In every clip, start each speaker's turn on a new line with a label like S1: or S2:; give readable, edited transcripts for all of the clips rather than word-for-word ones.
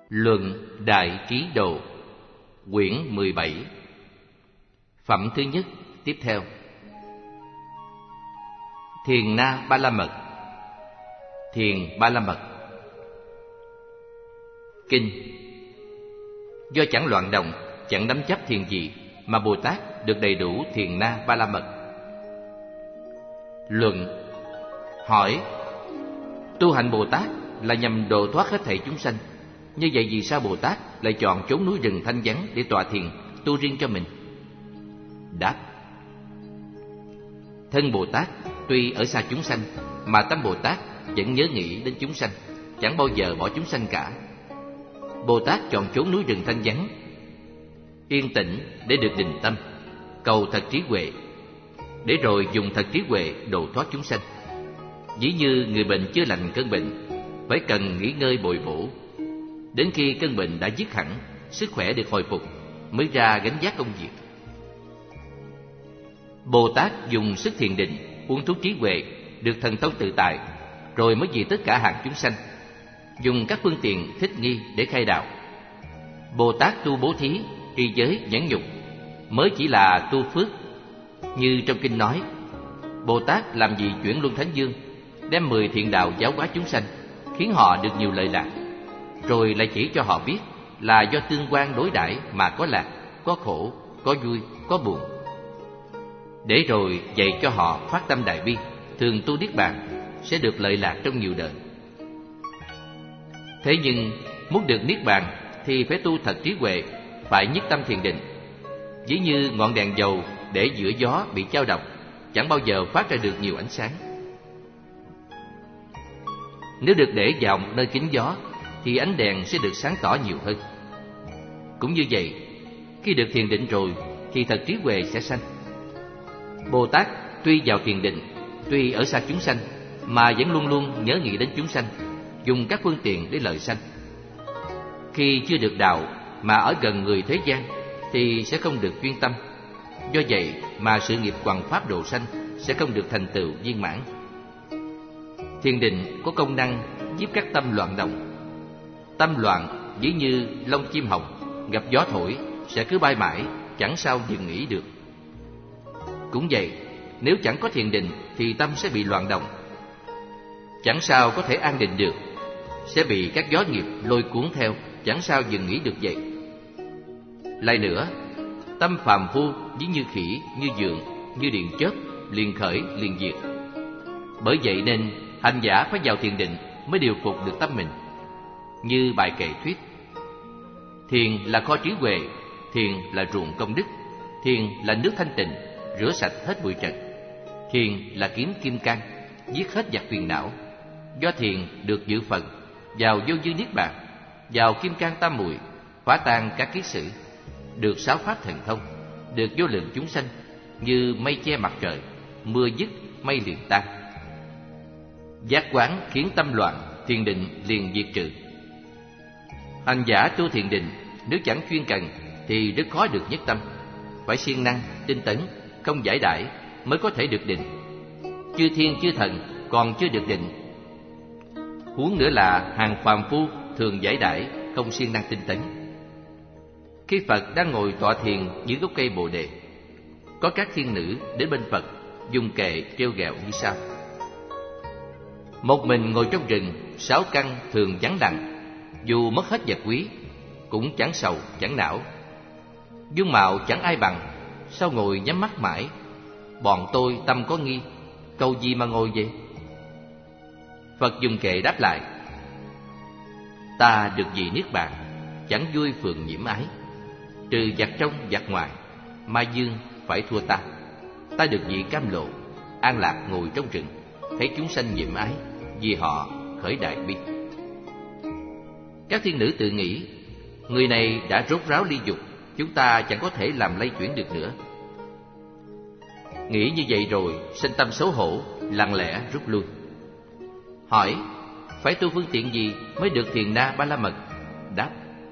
S1: Luận Đại Trí Độ, quyển 17, phẩm thứ nhất. Tiếp theo, Thiền Na Ba La Mật. Thiền Ba La Mật. Kinh. Do chẳng loạn động, chẳng nắm chấp thiền gì mà Bồ Tát được đầy đủ Thiền Na Ba La Mật. Luận. Hỏi: tu hành Bồ Tát là nhằm độ thoát hết thảy chúng sanh. Như vậy vì sao Bồ Tát lại chọn chốn núi rừng thanh vắng để tọa thiền tu riêng cho mình? Đáp: thân Bồ Tát tuy ở xa chúng sanh, mà tâm Bồ Tát vẫn nhớ nghĩ đến chúng sanh, chẳng bao giờ bỏ chúng sanh cả. Bồ Tát chọn chốn núi rừng thanh vắng, yên tĩnh để được định tâm, cầu thật trí huệ, để rồi dùng thật trí huệ độ thoát chúng sanh. Ví như người bệnh chưa lành cơn bệnh, phải cần nghỉ ngơi bồi bổ, đến khi cơn bệnh đã dứt hẳn, sức khỏe được hồi phục, mới ra gánh vác công việc. Bồ Tát dùng sức thiền định uốn thúc trí huệ, được thần thông tự tại, rồi mới vì tất cả hạng chúng sanh, dùng các phương tiện thích nghi để khai đạo. Bồ Tát tu bố thí, trì giới, nhẫn nhục mới chỉ là tu phước. Như trong kinh nói, Bồ Tát làm gì chuyển luân thánh dương, đem 10 thiện đạo giáo hóa chúng sanh, khiến họ được nhiều lợi lạc, rồi lại chỉ cho họ biết là do tương quan đối đãi mà có lạc, có khổ, có vui, có buồn, để rồi dạy cho họ phát tâm đại bi, thường tu niết bàn, sẽ được lợi lạc trong nhiều đời. Thế nhưng muốn được niết bàn thì phải tu thật trí huệ, phải nhất tâm thiền định. Ví như ngọn đèn dầu để giữa gió bị chao động, chẳng bao giờ phát ra được nhiều ánh sáng. Nếu được để vào một nơi kín gió thì ánh đèn sẽ được sáng tỏ nhiều hơn. Cũng như vậy, khi được thiền định rồi thì thật trí huệ sẽ sanh. Bồ Tát tuy vào thiền định, tuy ở xa chúng sanh, mà vẫn luôn luôn nhớ nghĩ đến chúng sanh, dùng các phương tiện để lợi sanh. Khi chưa được đạo mà ở gần người thế gian thì sẽ không được chuyên tâm. Do vậy mà sự nghiệp hoằng pháp độ sanh sẽ không được thành tựu viên mãn. Thiền định có công năng giúp các tâm loạn động. Tâm loạn ví như lông chim hồng gặp gió thổi sẽ cứ bay mãi, chẳng sao dừng nghỉ được. Cũng vậy, nếu chẳng có thiền định thì tâm sẽ bị loạn động, chẳng sao có thể an định được, sẽ bị các gió nghiệp lôi cuốn theo, chẳng sao dừng nghỉ được vậy. Lại nữa, tâm phàm phu ví như khỉ, như vượn, như điện chớp, liền khởi liền diệt. Bởi vậy nên hành giả phải vào thiền định mới điều phục được tâm mình. Như bài kệ thuyết: thiền là kho trí huệ, thiền là ruộng công đức, thiền là nước thanh tịnh, rửa sạch hết bụi trần, thiền là kiếm kim cang, giết hết giặc phiền não. Do thiền được dự phận vào vô dư niết bàn, vào kim cang tam muội, phá tan các kiết sử, được sáu pháp thần thông, được vô lượng chúng sanh, như mây che mặt trời, mưa dứt mây liền tan. Giác quán khiến tâm loạn, thiền định liền diệt trừ. Hành giả tu thiền định nếu chẳng chuyên cần thì rất khó được nhất tâm, phải siêng năng, tinh tấn, không giải đãi mới có thể được định. Chư thiên chư thần còn chưa được định, huống nữa là hàng phàm phu thường giải đãi, không siêng năng tinh tấn. Khi Phật đang ngồi tọa thiền dưới gốc cây Bồ Đề, có các thiên nữ đến bên Phật dùng kệ trêu ghẹo như sau: một mình ngồi trong rừng, 6 căn thường vắng lặng, dù mất hết vật quý, cũng chẳng sầu chẳng não. Dung mạo chẳng ai bằng, sao ngồi nhắm mắt mãi? Bọn tôi tâm có nghi, cầu gì mà ngồi vậy? Phật dùng kệ đáp lại: ta được vị niết bàn, chẳng vui phường nhiễm ái. Trừ giặc trong giặc ngoài, ma dương phải thua ta. Ta được vị cam lộ, an lạc ngồi trong rừng, thấy chúng sanh nhiễm ái, vì họ khởi đại bi. Các thiên nữ tự nghĩ, người này đã rốt ráo ly dục, chúng ta chẳng có thể làm lay chuyển được nữa. Nghĩ như vậy rồi sinh tâm xấu hổ, lặng lẽ rút lui. Hỏi: phải tu phương tiện gì mới được Thiền Na Ba La Mật? Đáp: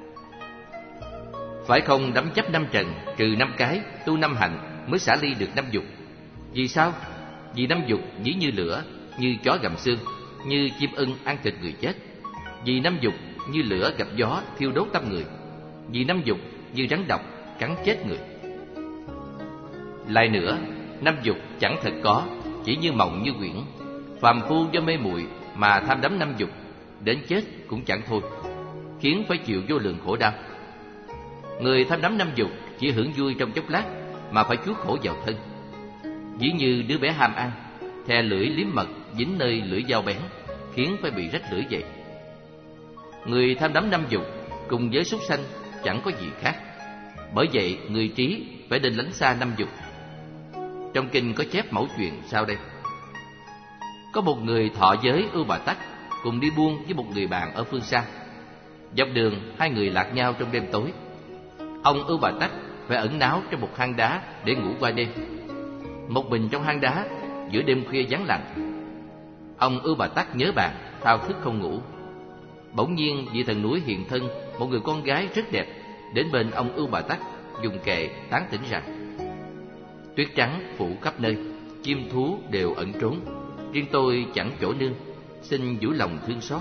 S1: phải không đắm chấp 5 trần, trừ 5 cái, tu 5 hạnh mới xả ly được 5 dục. Vì sao? Vì 5 dục ví như lửa, như chó gặm xương, như chim ưng ăn thịt người chết. Vì 5 dục như lửa gặp gió thiêu đốt tâm người, vì năm dục như rắn độc cắn chết người. Lại nữa, năm dục chẳng thật có, chỉ như mộng như quyển. Phàm phu do mê muội mà tham đắm năm dục, đến chết cũng chẳng thôi, khiến phải chịu vô lượng khổ đau. Người tham đắm năm dục chỉ hưởng vui trong chốc lát mà phải chuốc khổ vào thân. Ví như đứa bé ham ăn, thè lưỡi liếm mật dính nơi lưỡi dao bén, khiến phải bị rách lưỡi vậy. Người tham đắm năm dục cùng với súc sanh chẳng có gì khác. Bởi vậy người trí phải nên lánh xa năm dục. Trong kinh có chép mẫu chuyện sau đây. Có một người thọ giới Ưu Bà Tắc cùng đi buôn với một người bạn ở phương xa. Dọc đường hai người lạc nhau trong đêm tối. Ông Ưu Bà Tắc phải ẩn náu trong một hang đá để ngủ qua đêm. Một mình trong hang đá, giữa đêm khuya vắng lặng, ông Ưu Bà Tắc nhớ bạn, thao thức không ngủ. Bỗng nhiên vị thần núi hiện thân, một người con gái rất đẹp, đến bên ông Ưu Bà Tắc, dùng kệ tán tỉnh rằng: tuyết trắng phủ khắp nơi, chim thú đều ẩn trốn, riêng tôi chẳng chỗ nương, xin giữ lòng thương xót.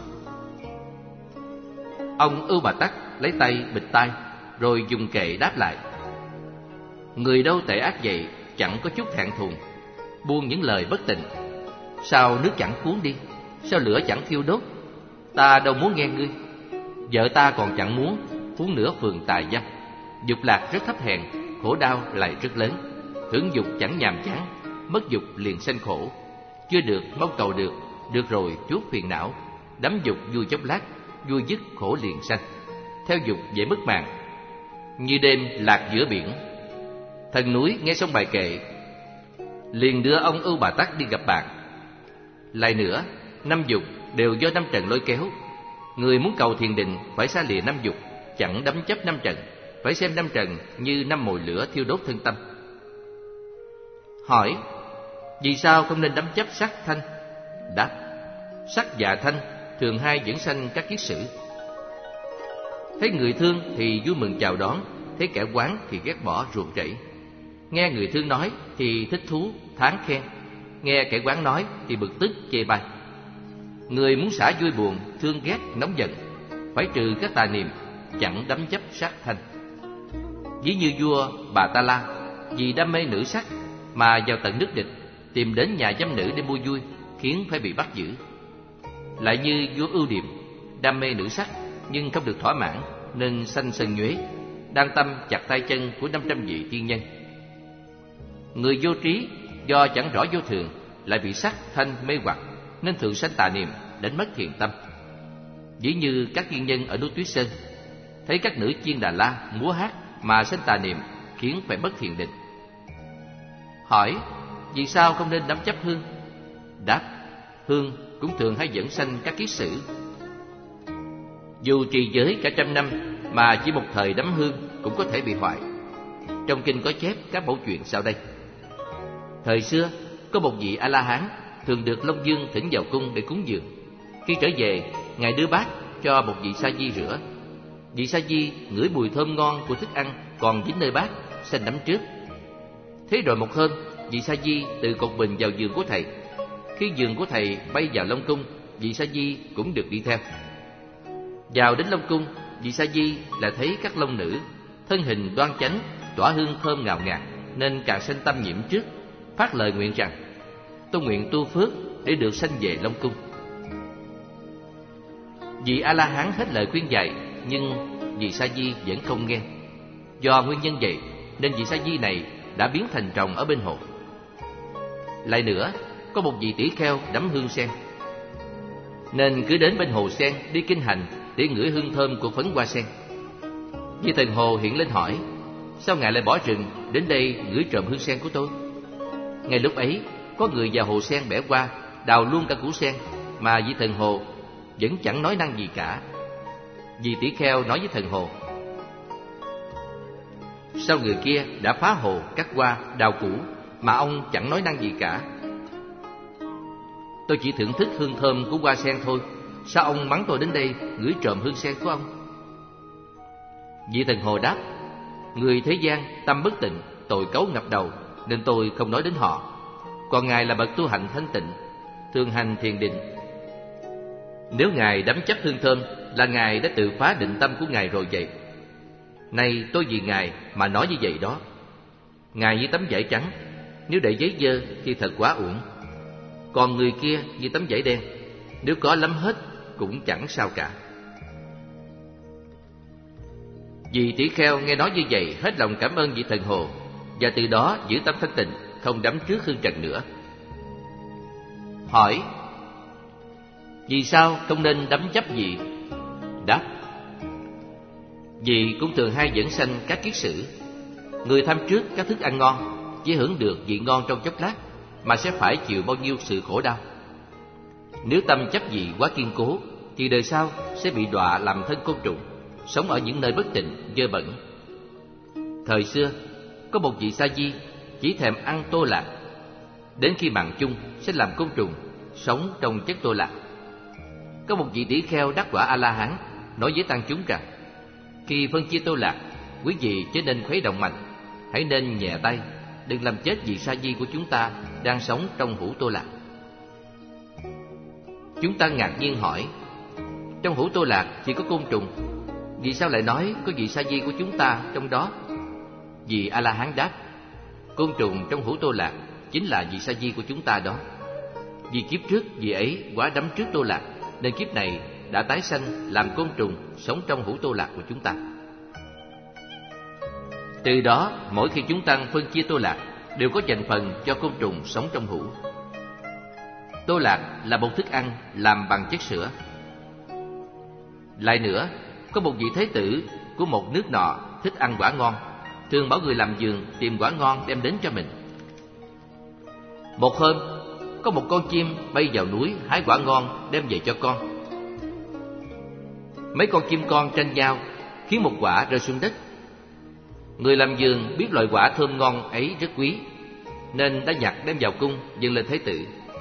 S1: Ông Ưu Bà Tắc lấy tay bịt tai, rồi dùng kệ đáp lại: người đâu tệ ác vậy, chẳng có chút thẹn thùng, buông những lời bất tình. Sao nước chẳng cuốn đi, sao lửa chẳng thiêu đốt, ta đâu muốn nghe ngươi. Vợ ta còn chẳng muốn, huống nữa phường tài dâm. Dục lạc rất thấp hèn, khổ đau lại rất lớn. Hưởng dục chẳng nhàm chán, mất dục liền sanh khổ. Chưa được mong cầu được, được rồi chuốc phiền não. Đắm dục vui chốc lát, vui dứt khổ liền sanh. Theo dục dễ mất mạng, như đêm lạc giữa biển. Thần núi nghe xong bài kệ, liền đưa ông Ưu Bà Tắc đi gặp bạn. Lại nữa, năm dục đều do năm trần lôi kéo. Người muốn cầu thiền định phải xa lìa năm dục, chẳng đắm chấp năm trần, phải xem năm trần như năm mồi lửa thiêu đốt thân tâm. Hỏi: vì sao không nên đắm chấp sắc thanh? Đáp: sắc và thanh thường hay dẫn sanh các kiết sử. Thấy người thương thì vui mừng chào đón, thấy kẻ oán thì ghét bỏ ruồng rẫy. Nghe người thương nói thì thích thú thán khen, nghe kẻ oán nói thì bực tức chê bai. Người muốn xả vui buồn, thương ghét, nóng giận, phải trừ các tà niệm, chẳng đắm chấp sắc thanh. Ví như vua Bà Ta La vì đam mê nữ sắc mà vào tận nước địch, tìm đến nhà giám nữ để mua vui, khiến phải bị bắt giữ. Lại như vua Ưu Điềm đam mê nữ sắc nhưng không được thỏa mãn, nên sanh sân nhuế, đang tâm chặt tay chân của 500 vị tiên nhân. Người vô trí do chẳng rõ vô thường, lại bị sắc thanh mê hoặc, nên thường sanh tà niệm, đánh mất thiền tâm. Ví như các tiên nhân ở núi Tuyết Sơn, thấy các nữ chiên Đà La múa hát mà sanh tà niệm, khiến phải mất thiền định. Hỏi: vì sao không nên đắm chấp hương? Đáp: hương cũng thường hay dẫn sanh các kiết sử. Dù trì giới cả 100 năm mà chỉ một thời đắm hương cũng có thể bị hoại. Trong kinh có chép các mẫu chuyện sau đây. Thời xưa có một vị A-la-hán thường được Long Dương thỉnh vào cung để cúng dường. Khi trở về, ngài đưa bát cho một vị sa di rửa. Vị sa di ngửi mùi thơm ngon của thức ăn còn dính nơi bát, sanh đắm trước. Thế rồi một hôm, vị sa di từ cột bình vào giường của thầy. Khi giường của thầy bay vào Long cung, vị sa di cũng được đi theo. Vào đến Long cung, vị sa di lại thấy các long nữ thân hình đoan chánh, tỏa hương thơm ngào ngạt, nên càng sanh tâm nhiễm trước, phát lời nguyện rằng: tôi nguyện tu phước để được sanh về Long cung. Vị A-la-hán hết lời khuyên dạy, nhưng vị sa di vẫn không nghe. Do nguyên nhân vậy nên vị sa di này đã biến thành rồng ở bên hồ. Lại nữa, có một vị tỷ kheo đắm hương sen, nên cứ đến bên hồ sen đi kinh hành để ngửi hương thơm của phấn hoa sen. Vị thần hồ hiện lên hỏi: sao ngài lại bỏ rừng đến đây ngửi trộm hương sen của tôi? Ngay lúc ấy, có người vào hồ sen bẻ qua, đào luôn cả củ sen, mà vị thần hồ vẫn chẳng nói năng gì cả. Vị tỷ kheo nói với thần hồ: sao người kia đã phá hồ, cắt hoa, đào củ mà ông chẳng nói năng gì cả? Tôi chỉ thưởng thức hương thơm của hoa sen thôi, sao ông mắng tôi đến đây ngửi trộm hương sen của ông? Vị thần hồ đáp: người thế gian tâm bất tịnh, tội cấu ngập đầu, nên tôi không nói đến họ. Còn ngài là bậc tu hạnh thanh tịnh, thường hành thiền định. Nếu ngài đắm chấp hương thơm là Ngài đã tự phá định tâm của Ngài rồi vậy. Nay tôi vì Ngài mà nói như vậy đó. Ngài như tấm vải trắng, nếu để giấy dơ thì thật quá uổng. Còn người kia như tấm vải đen, nếu có lắm hết cũng chẳng sao cả. Vị tỷ kheo nghe nói như vậy hết lòng cảm ơn vị thần hồ, và từ đó giữ tâm thanh tịnh, không đắm trước hương trần nữa. Hỏi: vì sao không nên đắm chấp vị? Đáp: vị cũng thường hay dẫn sanh các kiết sử. Người tham trước các thức ăn ngon, chỉ hưởng được vị ngon trong chốc lát, mà sẽ phải chịu bao nhiêu sự khổ đau. Nếu tâm chấp vị quá kiên cố, thì đời sau sẽ bị đọa làm thân côn trùng, sống ở những nơi bất tịnh, dơ bẩn. Thời xưa, có một vị sa di chỉ thèm ăn tô lạc, đến khi mạng chung sẽ làm côn trùng, sống trong chất tô lạc. Có một vị tỷ kheo đắc quả A-la-hán nói với tăng chúng rằng: khi phân chia tô lạc, quý vị chớ nên khuấy động mạnh, hãy nên nhẹ tay, đừng làm chết vị sa di của chúng ta đang sống trong hũ tô lạc. Chúng ta ngạc nhiên hỏi: trong hũ tô lạc chỉ có côn trùng, vì sao lại nói có vị sa di của chúng ta trong đó? Vị A-la-hán đáp: côn trùng trong hũ tô lạc chính là vị sa di của chúng ta đó. Vì kiếp trước vị ấy quá đắm trước tô lạc, nên kiếp này đã tái sanh làm côn trùng sống trong hũ tô lạc của chúng ta. Từ đó, mỗi khi chúng tăng phân chia tô lạc, đều có dành phần cho côn trùng sống trong hũ. Tô lạc là một thức ăn làm bằng chất sữa. Lại nữa, có một vị thái tử của một nước nọ thích ăn quả ngon, thường bảo người làm vườn tìm quả ngon đem đến cho mình. Một hôm, có một con chim bay vào núi hái quả ngon đem về cho con. Mấy con chim con tranh nhau, khiến một quả rơi xuống đất. Người làm vườn biết loại quả thơm ngon ấy rất quý, nên đã nhặt đem vào cung dâng lên thái tử.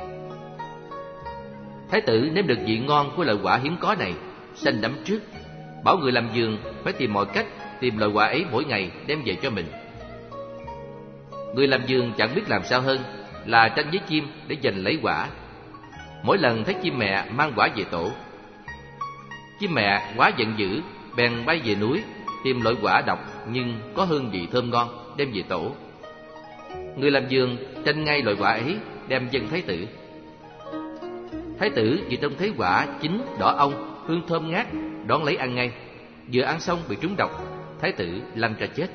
S1: Thái tử nếm được vị ngon của loại quả hiếm có này, sanh đắm trước, bảo người làm vườn phải tìm mọi cách tìm loại quả ấy mỗi ngày đem về cho mình. Người làm vườn chẳng biết làm sao hơn là tranh với chim để giành lấy quả. Mỗi lần thấy chim mẹ mang quả về tổ, chim mẹ quá giận dữ, bèn bay về núi tìm loại quả độc nhưng có hương vị thơm ngon đem về tổ. Người làm vườn tranh ngay loại quả ấy đem dâng thái tử. Thái tử vì trông thấy quả chín đỏ ong, hương thơm ngát, đón lấy ăn ngay. Vừa ăn xong bị trúng độc, thái tử lăn ra chết.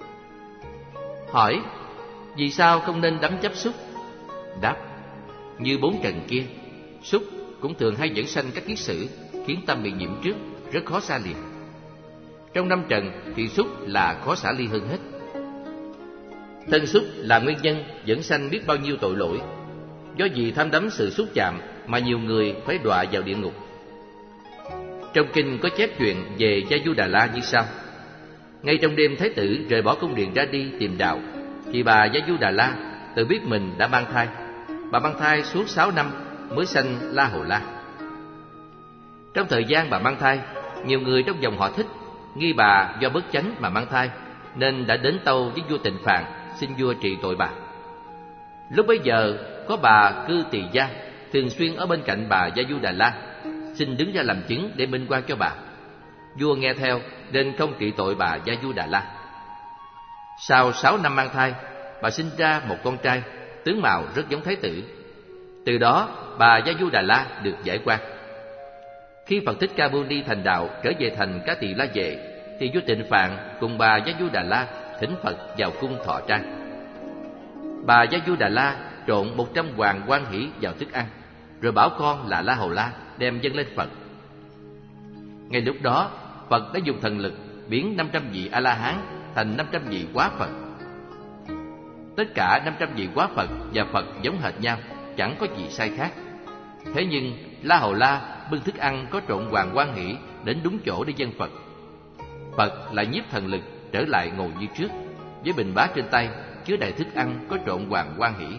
S1: Hỏi: vì sao không nên đắm chấp xúc? Đáp: như bốn trần kia, xúc cũng thường hay dẫn sanh các kiết sử, khiến tâm bị nhiễm trước, rất khó xa lìa. Trong năm trần thì xúc là khó xả ly hơn hết. Thân xúc là nguyên nhân dẫn sanh biết bao nhiêu tội lỗi. Do vì tham đắm sự xúc chạm mà nhiều người phải đọa vào địa ngục. Trong kinh có chép chuyện về Gia Du Đà La như sau: ngay trong đêm thái tử rời bỏ cung điện ra đi tìm đạo, thì bà Gia Du Đà La tự biết mình đã mang thai. Bà mang thai suốt 6 năm mới sanh La Hầu La. Trong thời gian bà mang thai, nhiều người trong dòng họ Thích nghi bà do bất chánh mà mang thai, nên đã đến tâu với vua Tịnh Phạn xin vua trị tội bà. Lúc bấy giờ có bà Cư Tỳ Gia thường xuyên ở bên cạnh bà Gia Du Đà La, xin đứng ra làm chứng để minh oan cho bà. Vua nghe theo nên không trị tội bà Gia Du Đà La. Sau 6 năm mang thai, bà sinh ra một con trai, tướng mạo rất giống thái tử. Từ đó bà Gia Du Đà La được giải oan. Khi Phật Thích Ca Mâu Ni thành đạo trở về thành Cá Tỳ La Vệ, thì vua Tịnh Phạn cùng bà Gia Du Đà La thỉnh Phật vào cung thọ trai. Bà Gia Du Đà La trộn 100 hoàng hoan hỷ vào thức ăn, rồi bảo con là La Hầu La đem dâng lên Phật. Ngay lúc đó, Phật đã dùng thần lực biến 500 vị A-la-hán thành 500 vị quá Phật. Tất cả 500 vị quá Phật và Phật giống hệt nhau, chẳng có gì sai khác. Thế nhưng La Hầu La bưng thức ăn có trộn hoàng hoan hỷ đến đúng chỗ để dâng Phật. Phật lại nhiếp thần lực trở lại ngồi như trước, với bình bát trên tay chứa đầy thức ăn có trộn hoàng hoan hỷ.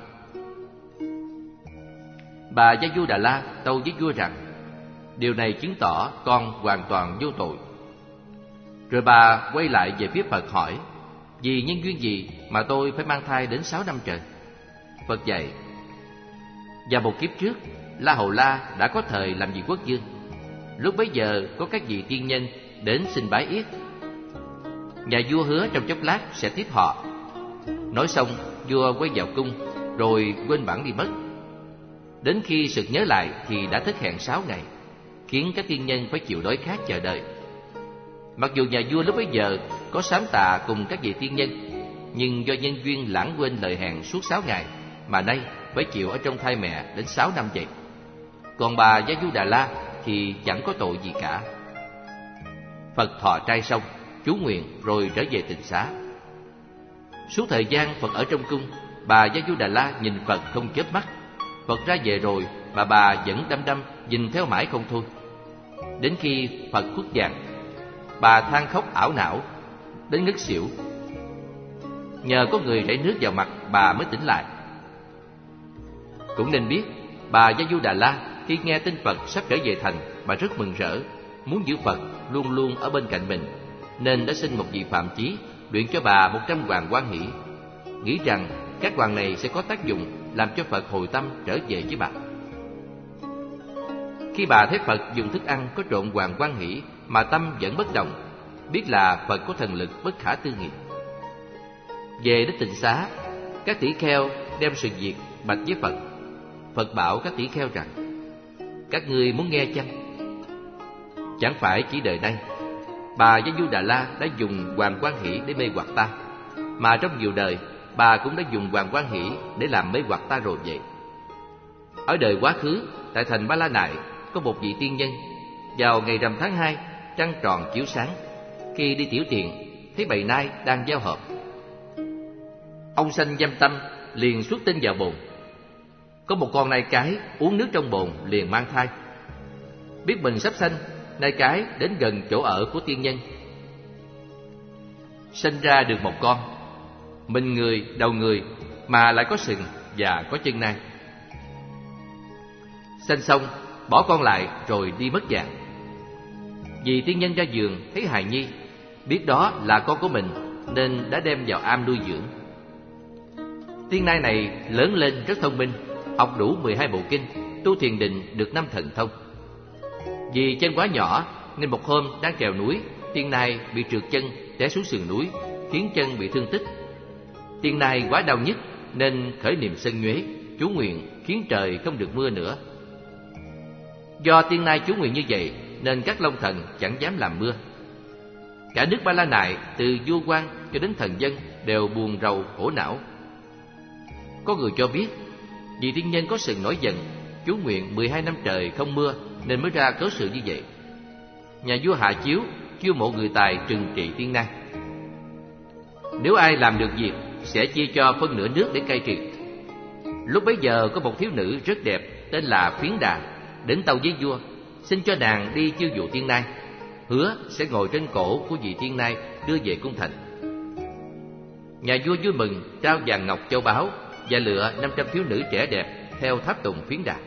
S1: Bà Gia Du Đà La tâu với vua rằng: điều này chứng tỏ con hoàn toàn vô tội. Rồi bà quay lại về phía Phật hỏi: vì nhân duyên gì mà tôi phải mang thai đến 6 năm trời? Phật dạy: và một kiếp trước, La Hầu La đã có thời làm vị quốc vương. lúc bấy giờ có các vị tiên nhân đến xin bái yết. Nhà vua hứa trong chốc lát sẽ tiếp họ. Nói xong, vua quay vào cung, rồi quên bẵng đi mất. Đến khi sực nhớ lại thì đã thất hẹn 6 ngày, khiến các tiên nhân phải chịu đói khát chờ đợi. Mặc dù nhà vua lúc bấy giờ có sám tạ cùng các vị tiên nhân, nhưng do nhân duyên lãng quên lời hẹn suốt 6 ngày, mà nay phải chịu ở trong thai mẹ đến 6 năm vậy. Còn bà Gia Du Đà La thì chẳng có tội gì cả. Phật thọ trai xong, chú nguyện rồi trở về tịnh xá. Suốt thời gian Phật ở trong cung, bà Gia Du Đà La nhìn Phật không chớp mắt. Phật ra về rồi mà bà vẫn đăm đăm nhìn theo mãi không thôi. Đến khi Phật khuất dạng, bà than khóc ảo não đến ngất xỉu. Nhờ có người rải nước vào mặt, bà mới tỉnh lại. Cũng nên biết, bà Gia Du Đà La khi nghe tin Phật sắp trở về thành, bà rất mừng rỡ, muốn giữ Phật luôn luôn ở bên cạnh mình, nên đã xin một vị phạm chí luyện cho bà 100 hoàng quan hỷ, nghĩ rằng các hoàng này sẽ có tác dụng làm cho Phật hồi tâm trở về với bà. Khi bà thấy Phật dùng thức ăn có trộn hoàng quan hỷ mà tâm vẫn bất động, biết là Phật có thần lực bất khả tư nghị. Về đến tịnh xá, các tỷ kheo đem sự việc bạch với Phật. Phật bảo các tỷ kheo rằng: các ngươi muốn nghe chăng? Chẳng phải chỉ đời nay, bà Gia Du Đà La đã dùng hoàng quan hỷ để mê hoặc ta, mà trong nhiều đời bà cũng đã dùng hoàng quan hỷ để làm mê hoặc ta rồi vậy. Ở đời quá khứ, tại thành Ba La Nại có một vị tiên nhân, vào ngày rằm tháng 2, trăng tròn chiếu sáng, khi đi tiểu tiện thấy bầy nai đang giao hợp. Ông sanh dâm tâm, liền xuất tinh vào bồn. Có một con nai cái uống nước trong bồn liền mang thai. Biết mình sắp sanh, nai cái đến gần chỗ ở của tiên nhân. Sanh ra được một con, mình người, đầu người, mà lại có sừng và có chân nai. Sanh xong, bỏ con lại rồi đi mất dạng. Vì tiên nhân ra giường thấy hài nhi, biết đó là con của mình, nên đã đem vào am nuôi dưỡng. Tiên nai này lớn lên rất thông minh, học đủ 12 bộ kinh, tu thiền định được 5 thần thông. Vì chân quá nhỏ nên một hôm đang trèo núi, tiên nai bị trượt chân té xuống sườn núi, khiến chân bị thương tích. Tiên nai quá đau nhức nên khởi niệm sân nhuế, chú nguyện khiến trời không được mưa nữa. Do tiên nai chú nguyện như vậy nên các long thần chẳng dám làm mưa. Cả nước Ba La Nại, từ vua quan cho đến thần dân, đều buồn rầu khổ não. Có người cho biết vì tiên nhân có sừng nổi giận, chú nguyện 12 năm trời không mưa nên mới ra cớ sự như vậy. Nhà vua hạ chiếu chiêu mộ người tài trừng trị tiên nai. Nếu ai làm được việc sẽ chia cho phân nửa nước để cai trị. Lúc bấy giờ có một thiếu nữ rất đẹp tên là Phiến Đà đến tâu với vua, xin cho nàng đi chiêu dụ tiên nai, hứa sẽ ngồi trên cổ của vị tiên nai đưa về cung thành. Nhà vua vui mừng, trao vàng ngọc châu báu và lựa 500 thiếu nữ trẻ đẹp theo tháp tùng Phiến Đà.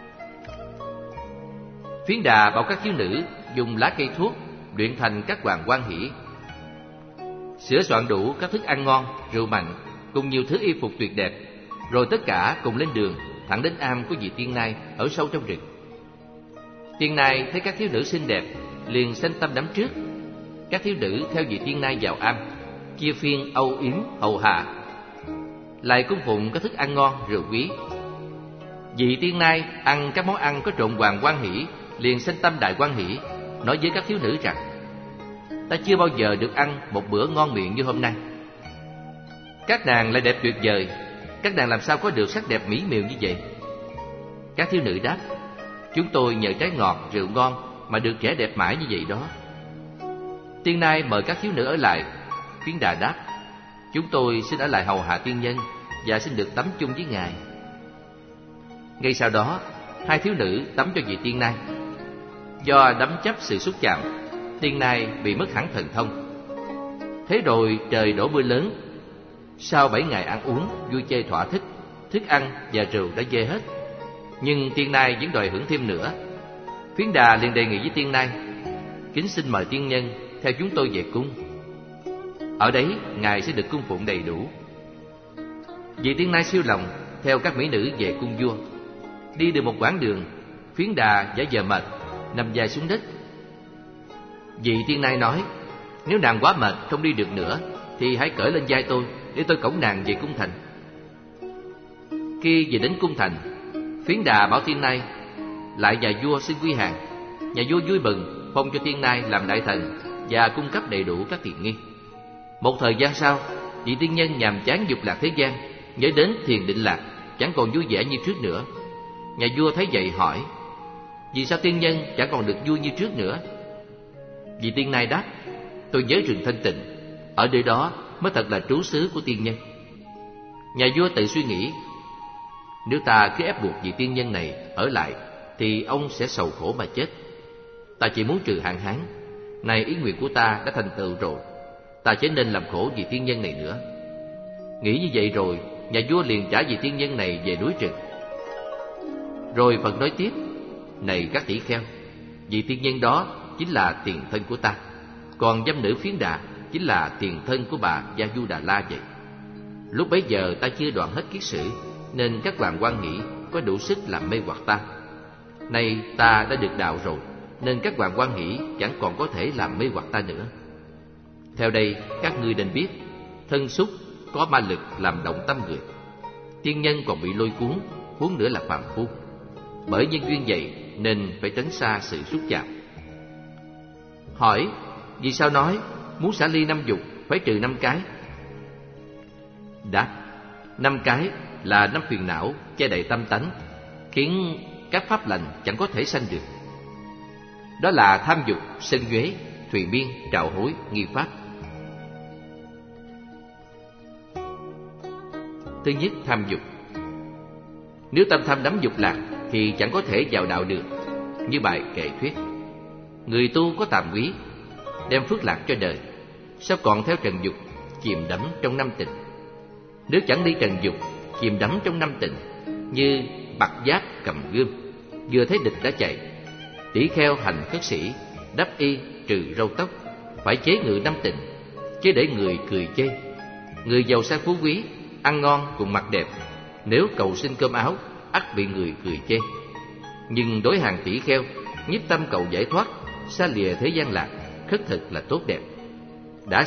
S1: Phiến Đà bảo các thiếu nữ dùng lá cây thuốc luyện thành các hoàng quan hỷ, sửa soạn đủ các thức ăn ngon, rượu mạnh cùng nhiều thứ y phục tuyệt đẹp, rồi tất cả cùng lên đường thẳng đến am của vị tiên nai ở sâu trong rừng. Tiên nai thấy các thiếu nữ xinh đẹp liền sanh tâm đắm trước. Các thiếu nữ theo vị tiên nai vào am, chia phiên âu yếm hầu hạ, lại cung phụng các thức ăn ngon rượu quý. Vị tiên nai ăn các món ăn có trộn hoàng quan hỷ liền sanh tâm đại quan hỷ, nói với các thiếu nữ rằng: ta chưa bao giờ được ăn một bữa ngon miệng như hôm nay. Các nàng lại đẹp tuyệt vời, các nàng làm sao có được sắc đẹp mỹ miều như vậy? Các thiếu nữ đáp: chúng tôi nhờ trái ngọt rượu ngon mà được trẻ đẹp mãi như vậy đó. Tiên nai mời các thiếu nữ ở lại. Phiến Đà đáp: chúng tôi xin ở lại hầu hạ tiên nhân và xin được tắm chung với ngài. Ngay sau đó, hai thiếu nữ tắm cho vị tiên nai. Do đắm chấp sự xúc chạm, tiên nai bị mất hẳn thần thông. Thế rồi trời đổ mưa lớn. Sau 7 ngày ăn uống vui chơi thỏa thích, thức ăn và rượu đã dê hết, nhưng tiên nai vẫn đòi hưởng thêm nữa. Phiến Đà liền đề nghị với tiên nai: kính xin mời tiên nhân theo chúng tôi về cung. Ở đấy ngài sẽ được cung phụng đầy đủ. Vị tiên nai siêu lòng theo các mỹ nữ về cung vua. Đi được một quãng đường, Phiến Đà giả vờ mệt, nằm dài xuống đất. Vị tiên nai nói: nếu nàng quá mệt không đi được nữa thì hãy cởi lên vai tôi để tôi cõng nàng về cung thành. Khi về đến cung thành, Phiến Đà bảo tiên nai lại nhà vua xin quy hàng. Nhà vua vui mừng, phong cho tiên nai làm đại thần và cung cấp đầy đủ các tiện nghi. Một thời gian sau, vị tiên nhân nhàm chán dục lạc thế gian, nhớ đến Thiền Định Lạc, chẳng còn vui vẻ như trước nữa. Nhà vua thấy vậy hỏi: vì sao tiên nhân chẳng còn được vui như trước nữa? Vị tiên nai đáp: tôi nhớ rừng thanh tịnh, ở nơi đó mới thật là trú xứ của tiên nhân. Nhà vua tự suy nghĩ: nếu ta cứ ép buộc vị tiên nhân này ở lại thì ông sẽ sầu khổ mà chết. Ta chỉ muốn trừ hạn hán, này ý nguyện của ta đã thành tựu rồi, ta chớ nên làm khổ vị tiên nhân này nữa. Nghĩ như vậy rồi, nhà vua liền trả vị tiên nhân này về núi rừng. Rồi Phật nói tiếp: này các tỷ kheo, vị tiên nhân đó chính là tiền thân của ta, còn dâm nữ Phiến Đà chính là tiền thân của bà Gia Du Đà La vậy. Lúc bấy giờ ta chưa đoạn hết kiết sử, nên các hoàng quan nghĩ có đủ sức làm mê hoặc ta. Nay ta đã được đạo rồi, nên các hoàng quan nghĩ chẳng còn có thể làm mê hoặc ta nữa. Theo đây các ngươi nên biết, thân xúc có ma lực làm động tâm người. Tiên nhân còn bị lôi cuốn, huống nữa là phàm phu. Bởi nhân duyên vậy nên phải tránh xa sự xúc chạm. Hỏi: vì sao nói muốn xả ly 5 dục phải trừ 5 cái? Đáp: 5 cái là 5 phiền não che đậy tâm tánh, khiến các pháp lành chẳng có thể sanh được. Đó là tham dục, sân nhuế, thùy miên, trạo hối, nghi pháp. Thứ nhất, tham dục. Nếu tâm tham đắm dục lạc thì chẳng có thể vào đạo được. Như bài kệ thuyết: người tu có tàm quý, đem phước lạc cho đời, sao còn theo trần dục, chìm đắm trong năm tình. Nếu chẳng đi trần dục, chìm đắm trong năm tình, như bạc giáp cầm gươm, vừa thấy địch đã chạy. Tỷ kheo hành khất sĩ, đắp y trừ râu tóc, phải chế ngự năm tình, chứ để người cười chê. Người giàu sang phú quý, ăn ngon cùng mặc đẹp, nếu cầu xin cơm áo, ắt bị người cười chê. Nhưng đối hàng tỷ kheo, nhiếp tâm cầu giải thoát, xa lìa thế gian lạc, khất thực là tốt đẹp. Đã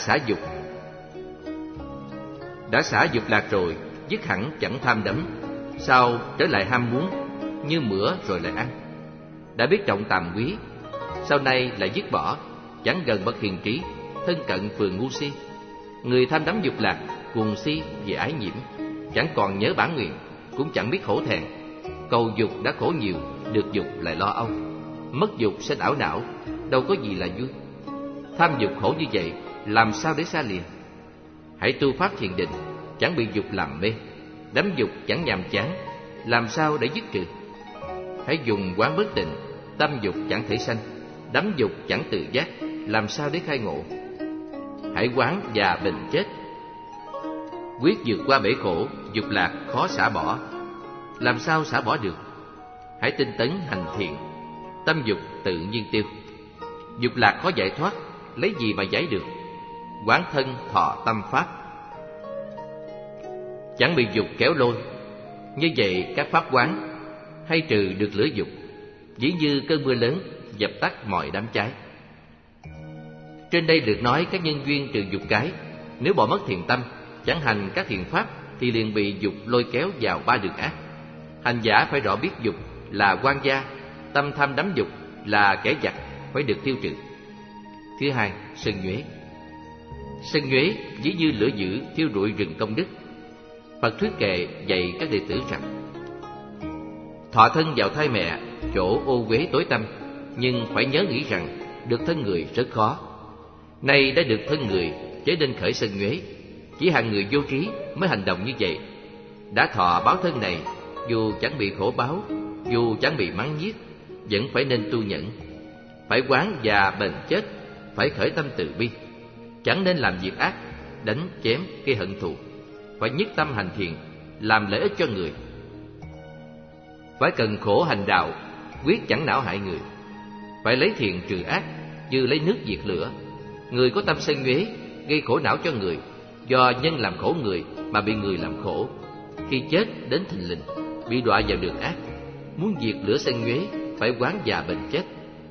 S1: xả dục lạc rồi, dứt hẳn chẳng tham đắm, sao trở lại ham muốn, như mửa rồi lại ăn. Đã biết trọng tàm quý, sau này lại dứt bỏ, chẳng gần bậc hiền trí, thân cận phường ngu si. Người tham đắm dục lạc, cuồng si vì ái nhiễm, chẳng còn nhớ bản nguyện, cũng chẳng biết khổ thẹn. Cầu dục đã khổ nhiều, được dục lại lo âu. Mất dục sinh ảo não, đâu có gì là vui. Tham dục khổ như vậy, làm sao để xa lìa? Hãy tu pháp thiền định, chẳng bị dục làm mê. Đắm dục chẳng nhàm chán, làm sao để dứt trừ? Hãy dùng quán bất định, tâm dục chẳng thể sanh, đắm dục chẳng tự giác, làm sao để khai ngộ? Hãy quán già bệnh chết, quyết vượt qua bể khổ, dục lạc khó xả bỏ, làm sao xả bỏ được? Hãy tinh tấn hành thiện, tâm dục tự nhiên tiêu. Dục lạc khó giải thoát, lấy gì mà giải được? Quán thân thọ tâm pháp, chẳng bị dục kéo lôi. Như vậy các pháp quán hay trừ được lửa dục, dĩ như cơn mưa lớn dập tắt mọi đám cháy. Trên đây được nói các nhân duyên trừ dục cái. Nếu bỏ mất thiện tâm, chẳng hành các thiện pháp, thì liền bị dục lôi kéo vào 3 đường ác. Hành giả phải rõ biết dục là quan gia, tâm tham đắm dục là kẻ giặc, phải được tiêu trừ. Thứ hai, sân nhuế. Sân nhuế dĩ như lửa dữ thiêu rụi rừng công đức. Phật thuyết kệ dạy các đệ tử rằng: thọ thân vào thai mẹ, chỗ ô uế tối tăm, nhưng phải nhớ nghĩ rằng được thân người rất khó. Nay đã được thân người, chớ nên khởi sân nhuế. Chỉ hạng người vô trí mới hành động như vậy. Đã thọ báo thân này, dù chẳng bị khổ báo, dù chẳng bị mắng nhiếc, vẫn phải nên tu nhẫn. Phải quán già bền chết, phải khởi tâm từ bi. Chẳng nên làm việc ác, đánh chém gây hận thù. Phải nhất tâm hành thiện, làm lợi ích cho người. Phải cần khổ hành đạo, quyết chẳng não hại người. Phải lấy thiện trừ ác, như lấy nước diệt lửa. Người có tâm sân nhuế, gây khổ não cho người, do nhân làm khổ người mà bị người làm khổ. Khi chết đến thình lình, bị đọa vào đường ác. Muốn diệt lửa sân nhuế, phải quán già bệnh chết.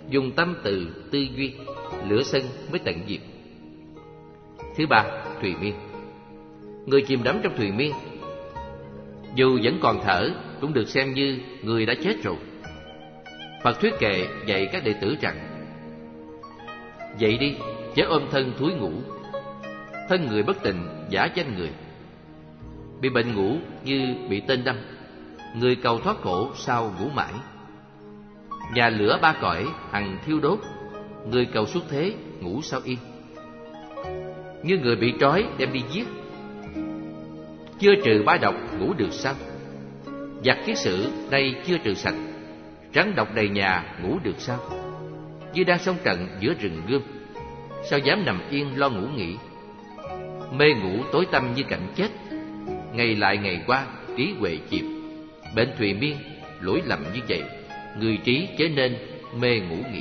S1: dùng tâm từ tư duy, lửa sân mới tận diệt. Thứ ba, thùy miên. Người chìm đắm trong thùy miên, dù vẫn còn thở cũng được xem như người đã chết rồi. Phật thuyết kệ dạy các đệ tử rằng: dậy đi, chớ ôm thân thúi ngủ. Thân người bất tịnh, giả danh người. Bị bệnh ngủ như bị tên đâm, người cầu thoát khổ sao ngủ mãi. Nhà lửa ba cõi hằng thiêu đốt, người cầu xuất thế ngủ sao yên. Như người bị trói đem đi giết, chưa trừ ba độc ngủ được sao? Giặc kiết sử đây chưa trừ sạch, rắn độc đầy nhà ngủ được sao? Như đang xông trận giữa rừng gươm, sao dám nằm yên lo ngủ nghỉ. Mê ngủ tối tăm như cảnh chết, ngày lại ngày qua trí huệ chìm. Bệnh thùy miên lỗi lầm như vậy, người trí chớ nên mê ngủ nghỉ.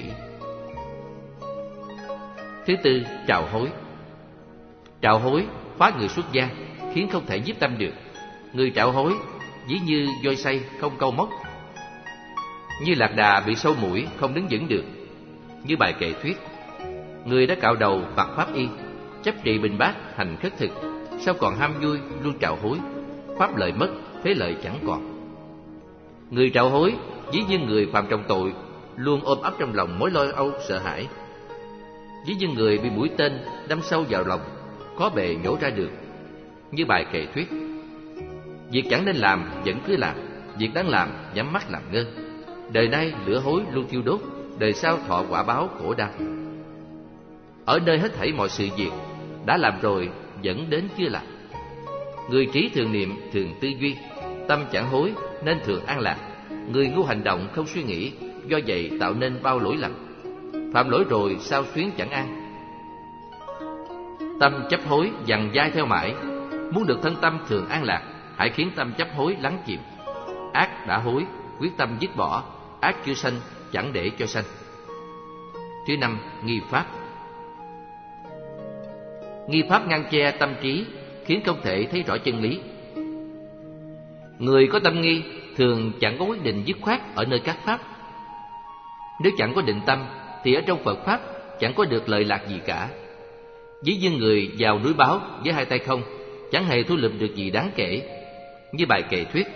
S1: Thứ tư, trào hối. Trào hối phá người xuất gia, khiến không thể nhiếp tâm được. Người trạo hối ví như voi say không câu móc, như lạc đà bị sâu mũi không đứng vững được. Như bài kệ thuyết: người đã cạo đầu mặc pháp y, chấp trì bình bát hành khất thực, sao còn ham vui luôn trạo hối. Pháp lợi mất, thế lợi chẳng còn. Người trạo hối ví như người phạm trọng tội, luôn ôm ấp trong lòng mối lo âu sợ hãi. Ví như người bị mũi tên đâm sâu vào lòng, khó bề nhổ ra được. Như bài kệ thuyết: việc chẳng nên làm vẫn cứ làm, việc đáng làm nhắm mắt làm ngơ. Đời nay lửa hối luôn thiêu đốt, đời sau thọ quả báo khổ đau. Ở nơi hết thảy mọi sự việc đã làm rồi vẫn đến chưa làm. Người trí thường niệm thường tư duy, tâm chẳng hối nên thường an lạc. Người ngu hành động không suy nghĩ, do vậy tạo nên bao lỗi lầm. Phạm lỗi rồi sao xuyến chẳng an. Tâm chấp hối dằn dai theo mãi, muốn được thân tâm thường an lạc, hãy khiến tâm chấp hối lắng chìm. Ác đã hối, quyết tâm dứt bỏ, ác chưa sanh, chẳng để cho sanh. Thứ năm, nghi pháp. Nghi pháp ngăn che tâm trí, khiến không thể thấy rõ chân lý. Người có tâm nghi thường chẳng có quyết định dứt khoát ở nơi các pháp. Nếu chẳng có định tâm thì ở trong Phật pháp chẳng có được lợi lạc gì cả. Ví như người vào núi báo với hai tay không, chẳng hề thu lượm được gì đáng kể. Như bài kệ thuyết: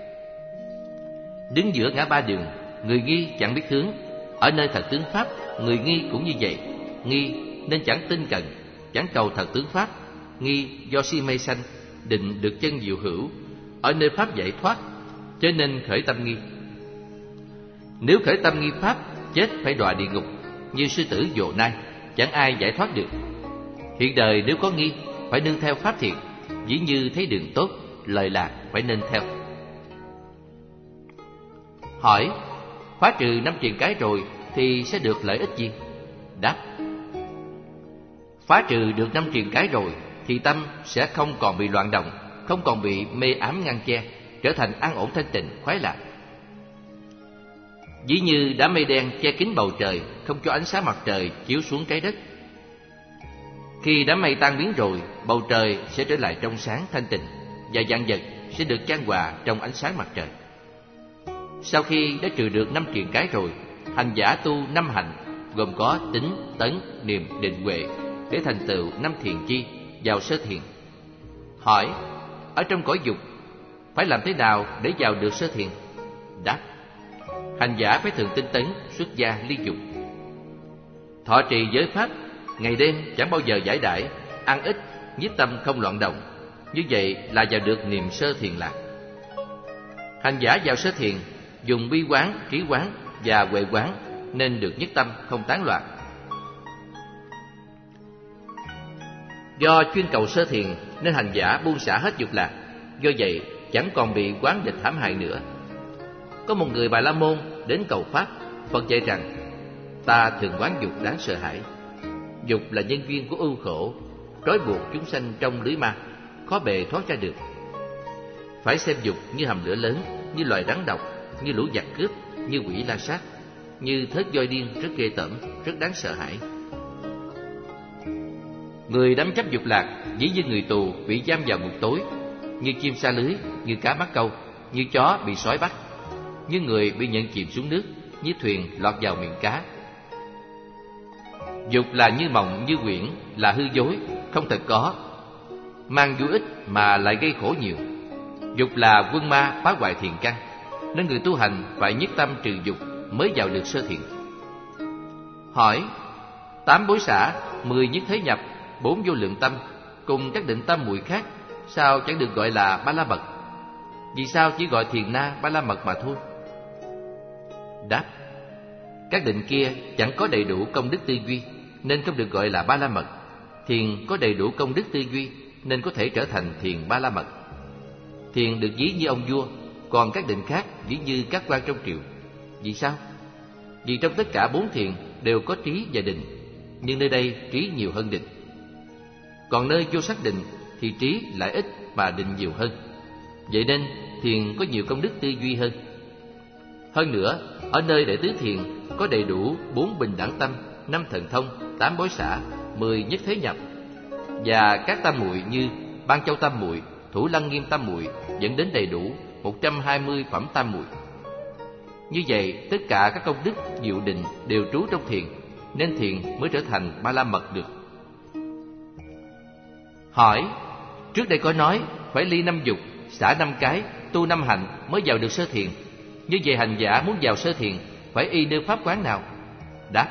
S1: đứng giữa ngã ba đường, người nghi chẳng biết hướng. Ở nơi thật tướng pháp, người nghi cũng như vậy. Nghi nên chẳng tin cận, chẳng cầu thật tướng pháp. Nghi do si mê sanh, định được chân diệu hữu. Ở nơi pháp giải thoát, cho nên khởi tâm nghi. Nếu khởi tâm nghi pháp, chết phải đọa địa ngục, như sư tử Vồ Nai, chẳng ai giải thoát được. Hiện đời nếu có nghi, phải nương theo pháp thiện, dĩ như thấy đường tốt, lời lạc phải nên theo. Hỏi: phá trừ 5 triền cái rồi thì sẽ được lợi ích gì? Đáp: phá trừ được 5 triền cái rồi thì tâm sẽ không còn bị loạn động, không còn bị mê ám ngăn che, trở thành an ổn thanh tịnh, khoái lạc. Ví như đám mây đen che kín bầu trời, không cho ánh sáng mặt trời chiếu xuống trái đất. Khi đám mây tan biến rồi, bầu trời sẽ trở lại trong sáng thanh tịnh, và vạn vật sẽ được chan hòa trong ánh sáng mặt trời. Sau khi đã trừ được 5 triền cái rồi, hành giả tu 5 hạnh, gồm có tính, tấn, niệm, định, huệ, để thành tựu 5 thiền chi, vào sơ thiền. Hỏi: ở trong cõi dục phải làm thế nào để vào được sơ thiền? Đáp: hành giả phải thường tinh tấn, xuất gia ly dục, thọ trì giới pháp, ngày đêm chẳng bao giờ giải đãi, ăn ít, nhiếp tâm không loạn động. Như vậy là vào được niệm sơ thiền lạc. Hành giả vào sơ thiền dùng bi quán, trí quán và huệ quán, nên được nhất tâm không tán loạn. Do chuyên cầu sơ thiền nên hành giả buông xả hết dục lạc, do vậy chẳng còn bị quán địch hãm hại nữa. Có một người Bà La Môn đến cầu pháp, Phật dạy rằng: ta thường quán dục đáng sợ hãi. Dục là nhân duyên của ưu khổ, trói buộc chúng sanh trong lưới ma, khó bề thoát ra được. Phải xem dục như hầm lửa lớn, như loài rắn độc, như lũ giặc cướp, như quỷ la sát, như thớt voi điên, rất ghê tởm, rất đáng sợ hãi. Người đắm chấp dục lạc ví như người tù bị giam vào ngục tối, như chim sa lưới, như cá mắc câu, như chó bị sói bắt, như người bị nhận chìm xuống nước, như thuyền lọt vào miệng cá. Dục là như mộng như quyển, là hư dối, không thật có, mang vui ích mà lại gây khổ nhiều. Dục là quân ma phá hoại thiền căn, nên người tu hành phải nhất tâm trừ dục mới vào được sơ thiền. Hỏi: 8 bối xả, 10 nhất thế nhập, 4 vô lượng tâm cùng các định tâm muội khác, sao chẳng được gọi là Ba La Mật? Vì sao chỉ gọi thiền na Ba La Mật mà thôi? Đáp: các định kia chẳng có đầy đủ công đức tư duy, nên không được gọi là Ba La Mật. Thiền có đầy đủ công đức tư duy, nên có thể trở thành thiền Ba La Mật. Thiền được ví như ông vua, còn các định khác ví như các quan trong triều. Vì sao? Vì trong tất cả 4 thiền đều có trí và định, nhưng nơi đây trí nhiều hơn định. Còn nơi vô sắc định thì trí lại ít mà định nhiều hơn. Vậy nên thiền có nhiều công đức tư duy hơn. Hơn nữa, ở nơi đệ tứ thiền có đầy đủ 4 bình đẳng tâm, 5 thần thông, 8 bối xả, 10 nhất thế nhập, và các tam muội như Ban Châu tam muội, Thủ Lăng Nghiêm tam muội, dẫn đến đầy đủ 120 phẩm tam muội. Như vậy, tất cả các công đức diệu định đều trú trong thiền, nên thiền mới trở thành Ba La Mật được. Hỏi: trước đây có nói phải ly 5 dục, xả 5 cái, tu 5 hạnh mới vào được sơ thiền. Như vậy hành giả muốn vào sơ thiền phải y nêu pháp quán nào? Đáp: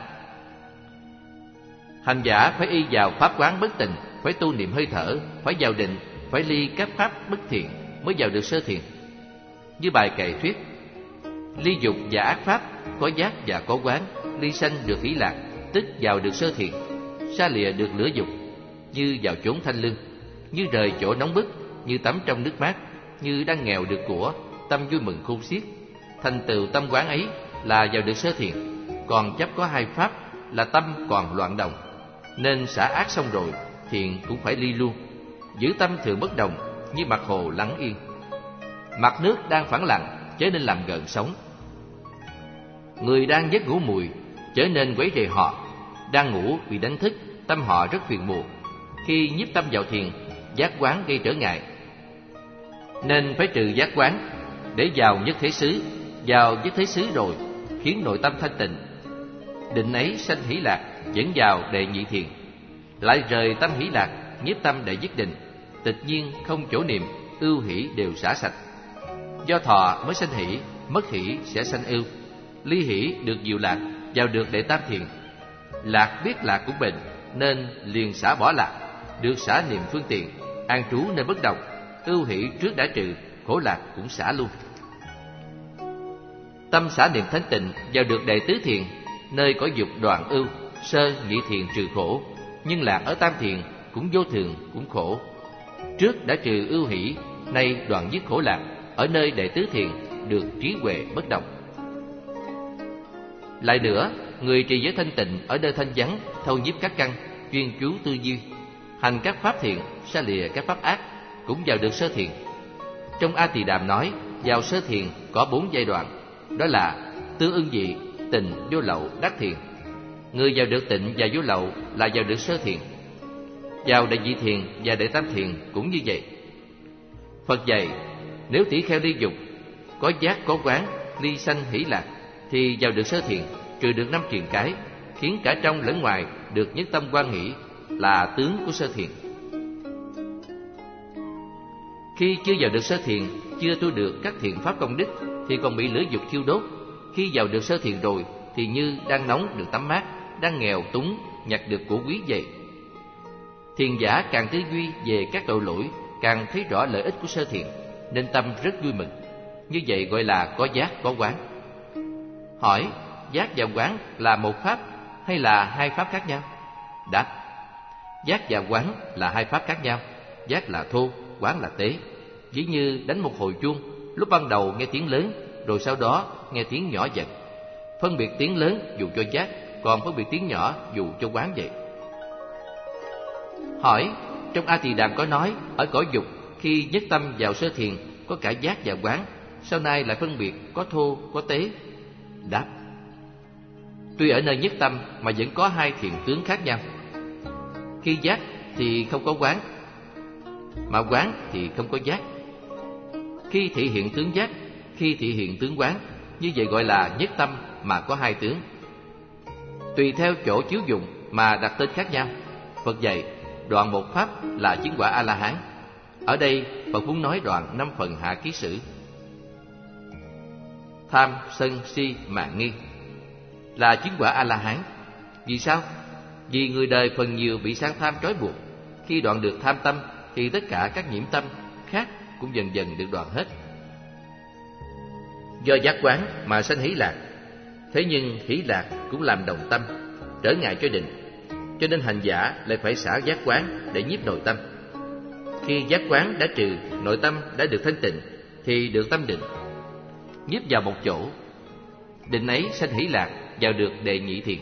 S1: hành giả phải y vào pháp quán bất tịnh, phải tu niệm hơi thở, phải vào định, phải ly các pháp bất thiện mới vào được sơ thiền. Như bài kệ thuyết: ly dục và ác pháp, có giác và có quán, ly sanh được hỷ lạc, tức vào được sơ thiền. Xa lìa được lửa dục, như vào chốn thanh lương, như rời chỗ nóng bức, như tắm trong nước mát, như đang nghèo được của, tâm vui mừng khôn xiết. Thành tựu tâm quán ấy là vào được sơ thiền. Còn chấp có 2 pháp là tâm còn loạn động, nên xả ác xong rồi, thiền cũng phải ly luôn. Giữ tâm thường bất động, như mặt hồ lắng yên. Mặt nước đang phẳng lặng, trở nên làm gợn sóng. Người đang giấc ngủ mùi, trở nên quấy rầy họ. Đang ngủ bị đánh thức, tâm họ rất phiền muộn. Khi nhiếp tâm vào thiền, giác quán gây trở ngại, nên phải trừ giác quán để vào nhất thế xứ. Vào nhất thế xứ rồi, khiến nội tâm thanh tịnh. Định ấy sanh hỷ lạc, dẫn vào đệ nhị thiền. Lại rời tâm hỷ lạc, nhiếp tâm để dứt định. Tịch nhiên không chỗ niệm, ưu hỷ đều xả sạch. Do thọ mới sanh hỷ, mất hỷ sẽ sanh ưu. Ly hỷ được diệu lạc, vào được đệ tam thiền. Lạc biết lạc cũng bệnh, nên liền xả bỏ lạc. Được xả niệm phương tiện, an trú nơi bất động. Ưu hỷ trước đã trừ, khổ lạc cũng xả luôn. Tâm xả niệm thánh tịnh, vào được đệ tứ thiền, nơi có dục đoạn ưu. Sơ nhị thiền trừ khổ, nhưng lạc ở tam thiền cũng vô thường cũng khổ. Trước đã trừ ưu hỷ, nay đoạn dứt khổ lạc, ở nơi đệ tứ thiền được trí huệ bất động. Lại nữa, người trì giới thanh tịnh ở nơi thanh vắng, thâu nhiếp các căn, chuyên chú tư duy, hành các pháp thiện, xa lìa các pháp ác, cũng vào được sơ thiền. Trong A Tỳ Đàm nói, vào sơ thiền có 4 giai đoạn, đó là tương ưng dị, tịnh, vô lậu, đắc thiền. Người vào được tịnh và vô lậu là vào được sơ thiền. Vào đệ nhị thiền và đệ tam thiền cũng như vậy. Phật dạy, nếu tỷ kheo ly dục, có giác có quán, ly sanh hỷ lạc, thì vào được sơ thiền, trừ được 5 triền cái, khiến cả trong lẫn ngoài được nhất tâm quan hỷ, là tướng của sơ thiền. Khi chưa vào được sơ thiền, chưa tu được các thiện pháp công đức, thì còn bị lửa dục thiêu đốt. Khi vào được sơ thiền rồi, thì như đang nóng được tắm mát, đang nghèo túng nhặt được của quý vậy. Thiền giả càng tư duy về các tội lỗi, càng thấy rõ lợi ích của sơ thiền, nên tâm rất vui mừng. Như vậy gọi là có giác có quán. Hỏi: giác và quán là một pháp hay là 2 pháp khác nhau? Đáp: giác và quán là 2 pháp khác nhau. Giác là thô, quán là tế. Ví như đánh một hồi chuông, lúc ban đầu nghe tiếng lớn, rồi sau đó nghe tiếng nhỏ dần. Phân biệt tiếng lớn dụ cho giác, còn phân biệt tiếng nhỏ dụ cho quán vậy. Hỏi: trong A Tỳ Đàm có nói, ở cõi dục khi nhất tâm vào sơ thiền có cả giác và quán, sau này lại phân biệt có thô có tế? Đáp: tuy ở nơi nhất tâm mà vẫn có 2 thiền tướng khác nhau. Khi giác thì không có quán, mà quán thì không có giác. Khi thị hiện tướng giác, khi thị hiện tướng quán, như vậy gọi là nhất tâm mà có 2 tướng. Tùy theo chỗ chiếu dụng mà đặt tên khác nhau. Phật dạy đoạn một pháp là chứng quả A-la-hán. Ở đây Phật muốn nói đoạn 5 phần hạ ký sử. Tham, sân, si, mạn nghi là chứng quả A-la-hán. Vì sao? Vì người đời phần nhiều bị sang tham trói buộc. Khi đoạn được tham tâm thì tất cả các nhiễm tâm khác cũng dần dần được đoạn hết. Do giác quán mà sanh hỷ lạc. Thế nhưng hỷ lạc cũng làm đồng tâm, trở ngại cho định. Cho nên hành giả lại phải xả giác quán để nhiếp nội tâm. Khi giác quán đã trừ, nội tâm đã được thanh tịnh, thì được tâm định. Nhiếp vào một chỗ, định ấy sanh hỷ lạc, vào được đệ nhị thiền.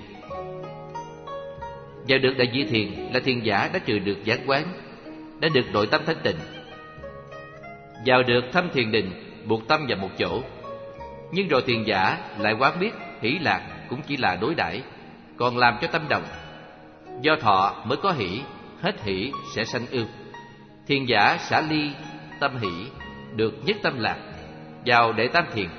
S1: Vào được đệ nhị thiền là thiền giả đã trừ được giác quán, đã được nội tâm thanh tịnh. Vào được thâm thiền định, buộc tâm vào một chỗ. Nhưng rồi thiền giả lại quán biết hỷ lạc cũng chỉ là đối đãi, còn làm cho tâm động. Do thọ mới có hỷ, hết hỷ sẽ sanh ưu. Thiền giả xả ly tâm hỷ, được nhất tâm lạc, vào đệ tam thiền.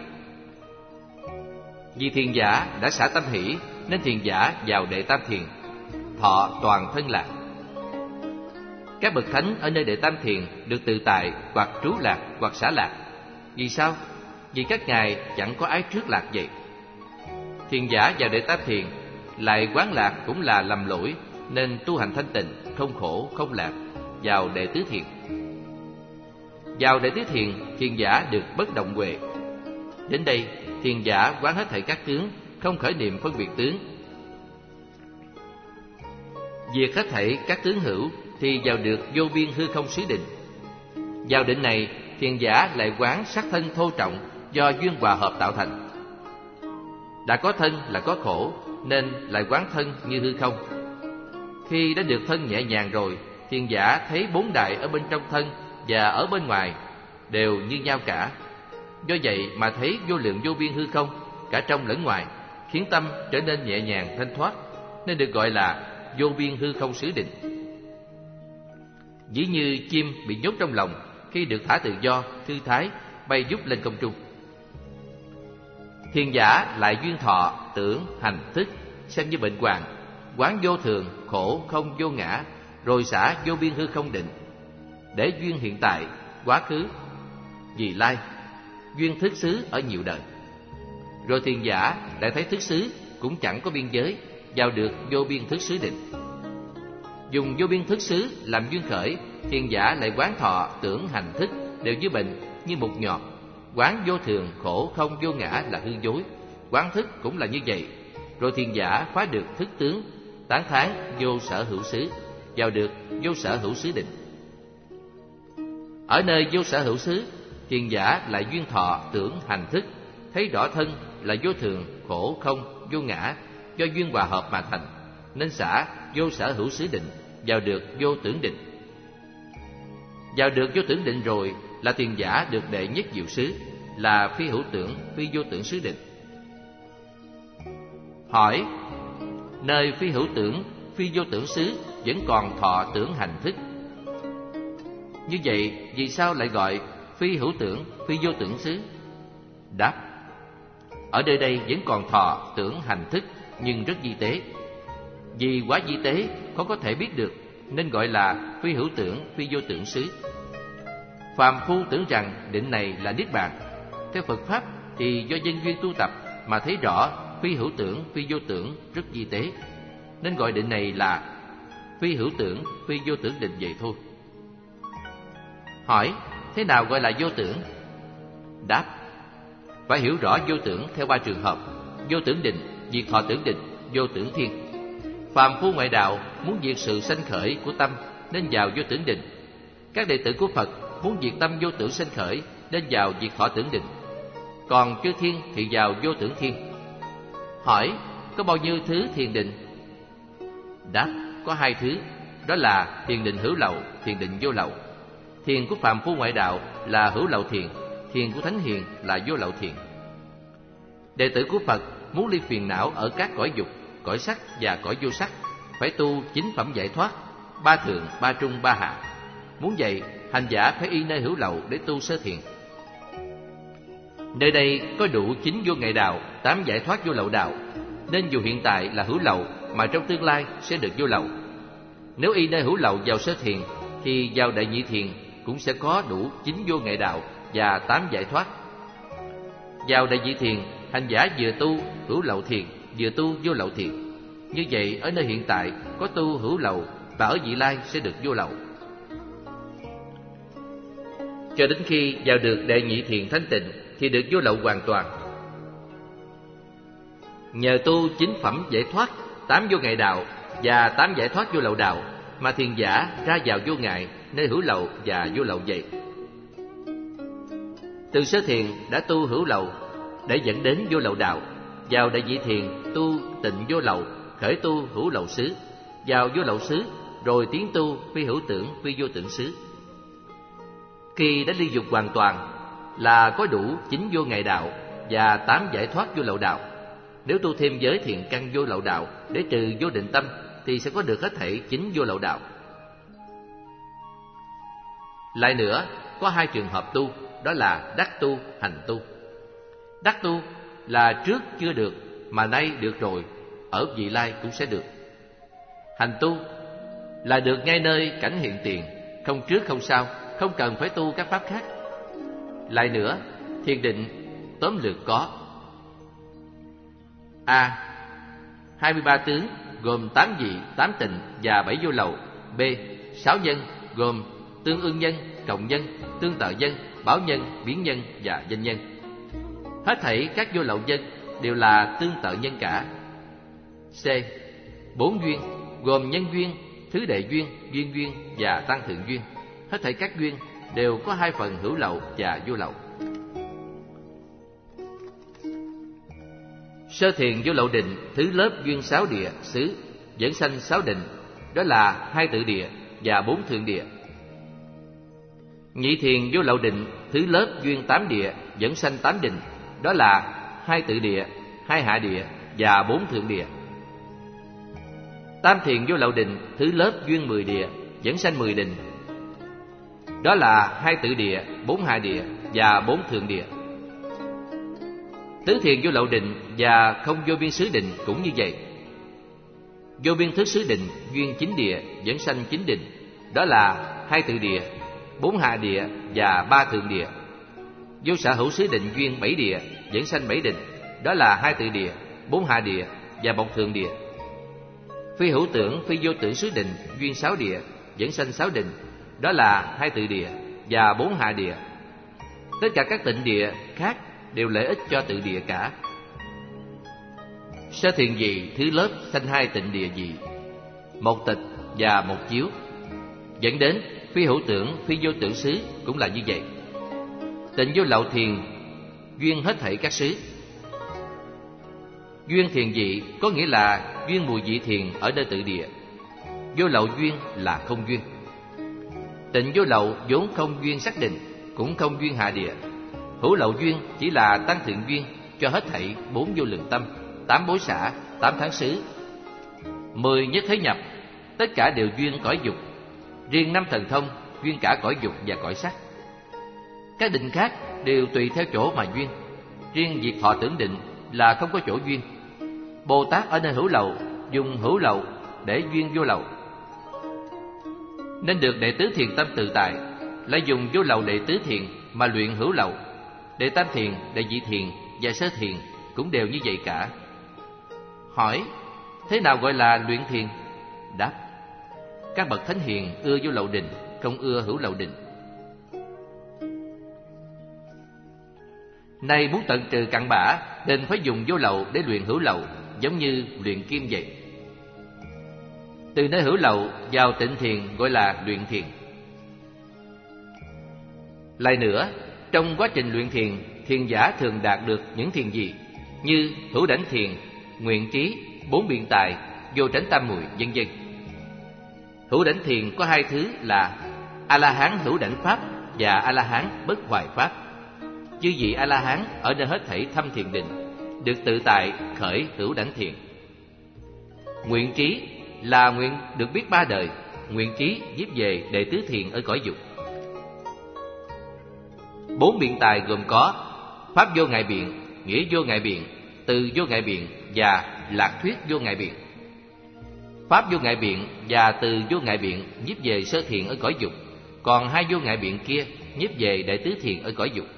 S1: Vì thiền giả đã xả tâm hỷ nên thiền giả vào đệ tam thiền, thọ toàn thân lạc. Các bậc thánh ở nơi đệ tam thiền được tự tại hoặc trú lạc hoặc xả lạc. Vì sao? Vì các ngài chẳng có ái trước lạc vậy. Thiền giả vào đệ tam thiền lại quán lạc cũng là lầm lỗi, nên tu hành thanh tịnh, không khổ, không lạc, vào đệ tứ thiền. Vào đệ tứ thiền, thiền giả được bất động huệ. Đến đây, thiền giả quán hết thảy các tướng, không khởi niệm phân biệt tướng. Diệt hết thảy các tướng hữu thì vào được vô biên hư không xứ định. Vào định này, thiền giả lại quán sắc thân thô trọng do duyên hòa hợp tạo thành. Đã có thân là có khổ, nên lại quán thân như hư không. Khi đã được thân nhẹ nhàng rồi, thiền giả thấy bốn đại ở bên trong thân và ở bên ngoài đều như nhau cả. Do vậy mà thấy vô lượng vô biên hư không, cả trong lẫn ngoài, khiến tâm trở nên nhẹ nhàng thanh thoát, nên được gọi là vô biên hư không xứ định. Ví như chim bị nhốt trong lòng, khi được thả tự do, thư thái, bay vút lên không trung. Thiền giả lại duyên thọ, tưởng, hành, thức, xem như bệnh hoạn, quán vô thường, khổ, không, vô ngã, rồi xả vô biên hư không định, để duyên hiện tại, quá khứ, vị lai, duyên thức xứ ở nhiều đời. Rồi thiền giả lại thấy thức xứ cũng chẳng có biên giới, vào được vô biên thức xứ định. Dùng vô biên thức xứ làm duyên khởi, thiền giả lại quán thọ, tưởng, hành, thức đều như bệnh, như một nhọt, quán vô thường, khổ, không, vô ngã là hư dối, quán thức cũng là như vậy. Rồi thiền giả phá được thức tướng, tán thán vô sở hữu xứ, vào được vô sở hữu xứ định. Ở nơi vô sở hữu xứ, thiền giả lại duyên thọ, tưởng, hành, thức, thấy rõ thân là vô thường, khổ, không, vô ngã, do duyên hòa hợp mà thành, nên xả vô sở hữu xứ định, vào được vô tưởng định. Vào được vô tưởng định rồi là thiền giả được đệ nhất diệu xứ, là phi hữu tưởng, phi vô tưởng xứ định. Hỏi: nơi phi hữu tưởng, phi vô tưởng xứ vẫn còn thọ, tưởng, hành, thức. Như vậy vì sao lại gọi phi hữu tưởng, phi vô tưởng xứ? Đáp: ở nơi đây vẫn còn thọ, tưởng, hành, thức, nhưng rất vi tế. Vì quá vi tế, khó có thể biết được, nên gọi là phi hữu tưởng, phi vô tưởng xứ. Phàm phu tưởng rằng định này là niết bàn. Theo Phật pháp thì do nhân duyên tu tập mà thấy rõ phi hữu tưởng, phi vô tưởng rất vi tế, nên gọi định này là phi hữu tưởng, phi vô tưởng định vậy thôi. Hỏi: thế nào gọi là vô tưởng? Đáp: phải hiểu rõ vô tưởng theo 3 trường hợp: vô tưởng định, diệt thọ tưởng định, vô tưởng thiên. Phàm phu ngoại đạo muốn diệt sự sanh khởi của tâm nên vào vô tưởng định. Các đệ tử của Phật muốn diệt tâm vô tưởng sanh khởi nên vào diệt thọ tưởng định. Còn chư thiên thì vào vô tưởng thiên. Hỏi: có bao nhiêu thứ thiền định? Đáp: có 2 thứ, đó là thiền định hữu lậu, thiền định vô lậu. Thiền của phàm phu ngoại đạo là hữu lậu thiền, thiền của thánh hiền là vô lậu thiền. Đệ tử của Phật muốn ly phiền não ở các cõi dục, cõi sắc và cõi vô sắc, phải tu 9 phẩm giải thoát, 3 thượng, 3 trung, 3 hạ. Muốn vậy, hành giả phải y nơi hữu lậu để tu sơ thiền. Nơi đây có đủ 9 vô ngại đạo, 8 giải thoát vô lậu đạo, nên dù hiện tại là hữu lậu mà trong tương lai sẽ được vô lậu. Nếu y nơi hữu lậu vào sơ thiền thì vào đệ nhị thiền cũng sẽ có đủ 9 vô ngại đạo và 8 giải thoát. Vào đệ nhị thiền, hành giả vừa tu hữu lậu thiền, vừa tu vô lậu thiền. Như vậy ở nơi hiện tại có tu hữu lậu và ở vị lai sẽ được vô lậu. Cho đến khi vào được đệ nhị thiền thanh tịnh thì được vô lậu hoàn toàn. Nhờ tu 9 phẩm giải thoát, 8 vô ngại đạo và 8 giải thoát vô lậu đạo mà thiền giả ra vào vô ngại nơi hữu lậu và vô lậu vậy. Từ sơ thiền đã tu hữu lậu để dẫn đến vô lậu đạo. Vào đệ nhị thiền tu tịnh vô lậu, khởi tu hữu lậu xứ. Vào vô lậu xứ rồi tiến tu phi hữu tưởng, phi vô tưởng xứ. Khi đã ly dục hoàn toàn là có đủ 9 vô ngại đạo và 8 giải thoát vô lậu đạo. Nếu tu thêm giới thiền căn vô lậu đạo để trừ vô định tâm thì sẽ có được hết thảy 9 vô lậu đạo. Lại nữa, có 2 trường hợp tu, đó là đắc tu, hành tu. Đắc tu là trước chưa được mà nay được rồi, ở vị lai cũng sẽ được. Hành tu là được ngay nơi cảnh hiện tiền, không trước không sau, không cần phải tu các pháp khác. Lại nữa, thiền định tóm lược có: A. 23 tướng gồm 8 vị, 8 tịnh và 7 vô lậu. B. 6 nhân gồm tương ưng nhân, cộng nhân, tương tự nhân, báo nhân, biến nhân và danh nhân. Hết thảy các vô lậu nhân đều là tương tự nhân cả. C. 4 duyên gồm nhân duyên, thứ đệ duyên, duyên duyên và tăng thượng duyên. Hết thảy các duyên đều có 2 phần hữu lậu và vô lậu. Sơ thiền vô lậu định thứ lớp duyên 6 địa xứ dẫn sanh 6 định, đó là 2 tự địa và 4 thượng địa. Nhị thiền vô lậu định thứ lớp duyên 8 địa dẫn sanh 8 định, đó là 2 tự địa, 2 hạ địa và 4 thượng địa. Tam thiền vô lậu định thứ lớp duyên 10 địa dẫn sanh 10 định, đó là 2 tự địa, 4 hạ địa và 4 thượng địa. Tứ thiền vô lậu định và không vô biên xứ định cũng như vậy. Vô biên thức xứ định duyên 9 địa dẫn sanh 9 định, đó là 2 tự địa, 4 hạ địa và 3 thượng địa. Vô sở hữu xứ định duyên 7 địa dẫn sanh 7 định, đó là 2 tự địa, 4 hạ địa và 1 thượng địa. Phi hữu tưởng, phi vô tưởng xứ định duyên 6 địa dẫn sanh 6 định, đó là 2 tự địa và 4 hạ địa. Tất cả các tịnh địa khác đều lợi ích cho tự địa cả. Sơ thiền vị thứ lớp sanh 2 tịnh địa vị, 1 tịch và 1 chiếu, dẫn đến phi hữu tưởng, phi vô tưởng xứ cũng là như vậy. Tịnh vô lậu thiền duyên hết thảy các xứ. Duyên thiền vị có nghĩa là duyên mùi vị thiền ở nơi tự địa. Vô lậu duyên là không duyên. Tịnh vô lậu vốn không duyên xác định, cũng không duyên hạ địa. Hữu lậu duyên chỉ là tăng thượng duyên cho hết thảy 4 vô lượng tâm, 8 bối xả, 8 tháng xứ, 10 nhất thế nhập, tất cả đều duyên cõi dục. Riêng 5 thần thông duyên cả cõi dục và cõi sắc. Các định khác đều tùy theo chỗ mà duyên. Riêng việc thọ tưởng định là không có chỗ duyên. Bồ Tát ở nơi hữu lậu dùng hữu lậu để duyên vô lậu, nên được đệ tứ thiền tâm tự tại, lại dùng vô lậu đệ tứ thiền mà luyện hữu lậu. Đệ tam thiền, đệ nhị thiền và sơ thiền cũng đều như vậy cả. Hỏi, thế nào gọi là luyện thiền? Đáp, các bậc thánh hiền ưa vô lậu định, không ưa hữu lậu định. Nay muốn tận trừ cặn bã nên phải dùng vô lậu để luyện hữu lậu, giống như luyện kim vậy. Từ nơi hữu lậu vào tịnh thiền gọi là luyện thiền. Lại nữa, trong quá trình luyện thiền, thiền giả thường đạt được những thiền gì? Như hữu đảnh thiền, nguyện trí, 4 biện tài, vô tránh tam muội, vân vân. Hữu đảnh thiền có 2 thứ là A-la-hán hữu đảnh pháp và A-la-hán bất hoài pháp. Chư vị A-la-hán ở nơi hết thảy thâm thiền định, được tự tại khởi hữu đảnh thiền. Nguyện trí là nguyện được biết 3 đời, nguyện trí giúp về đệ tứ thiền ở cõi dục. 4 biện tài gồm có pháp vô ngại biện, nghĩa vô ngại biện, từ vô ngại biện và lạc thuyết vô ngại biện. Pháp vô ngại biện và từ vô ngại biện nhiếp về sơ thiện ở cõi dục, còn hai vô ngại biện kia nhiếp về đệ tứ thiện ở cõi dục.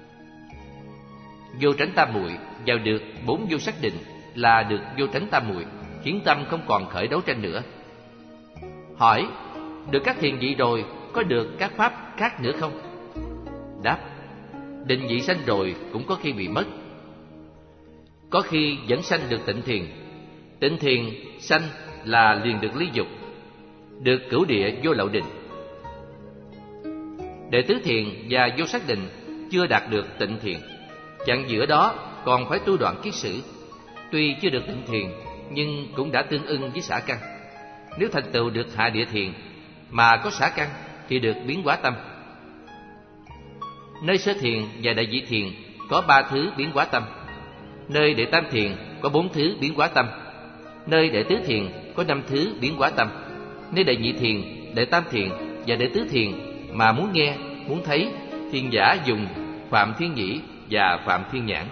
S1: Vô tránh tam muội vào được 4 vô sắc định là được vô tránh tam muội, khiến tâm không còn khởi đấu tranh nữa. Hỏi: được các thiền vị rồi có được các pháp khác nữa không? Đáp: định vị sanh rồi cũng có khi bị mất, có khi vẫn sanh được tịnh thiền. Tịnh thiền sanh là liền được ly dục, được cửu địa vô lậu định. Đệ tứ thiền và vô sắc định chưa đạt được tịnh thiền, chặng giữa đó còn phải tu đoạn kiết sử. Tuy chưa được tịnh thiền nhưng cũng đã tương ưng với xả căn. Nếu thành tựu được hạ địa thiền mà có xả căn thì được biến hóa tâm. Nơi sơ thiền và đại nhị thiền có 3 thứ biến hóa tâm. Nơi đệ tam thiền có 4 thứ biến hóa tâm. Nơi đệ tứ thiền có 5 thứ biến hóa tâm. Nơi đệ nhị thiền, đệ tam thiền và đệ tứ thiền mà muốn nghe, muốn thấy, thiền giả dùng Phạm Thiên Nhĩ và Phạm Thiên Nhãn.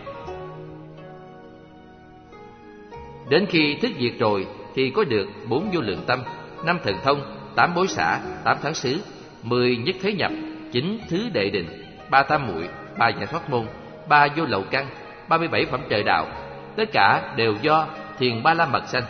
S1: Đến khi thức diệt rồi thì có được 4 vô lượng tâm, 5 thần thông, 8 bối xả, 8 tháng xứ, 10 nhất thế nhập, 9 thứ đệ định, 3 tam muội, 3 giải thoát môn, 3 vô lậu căn, 37 phẩm trời đạo. Tất cả đều do thiền ba la mật sanh.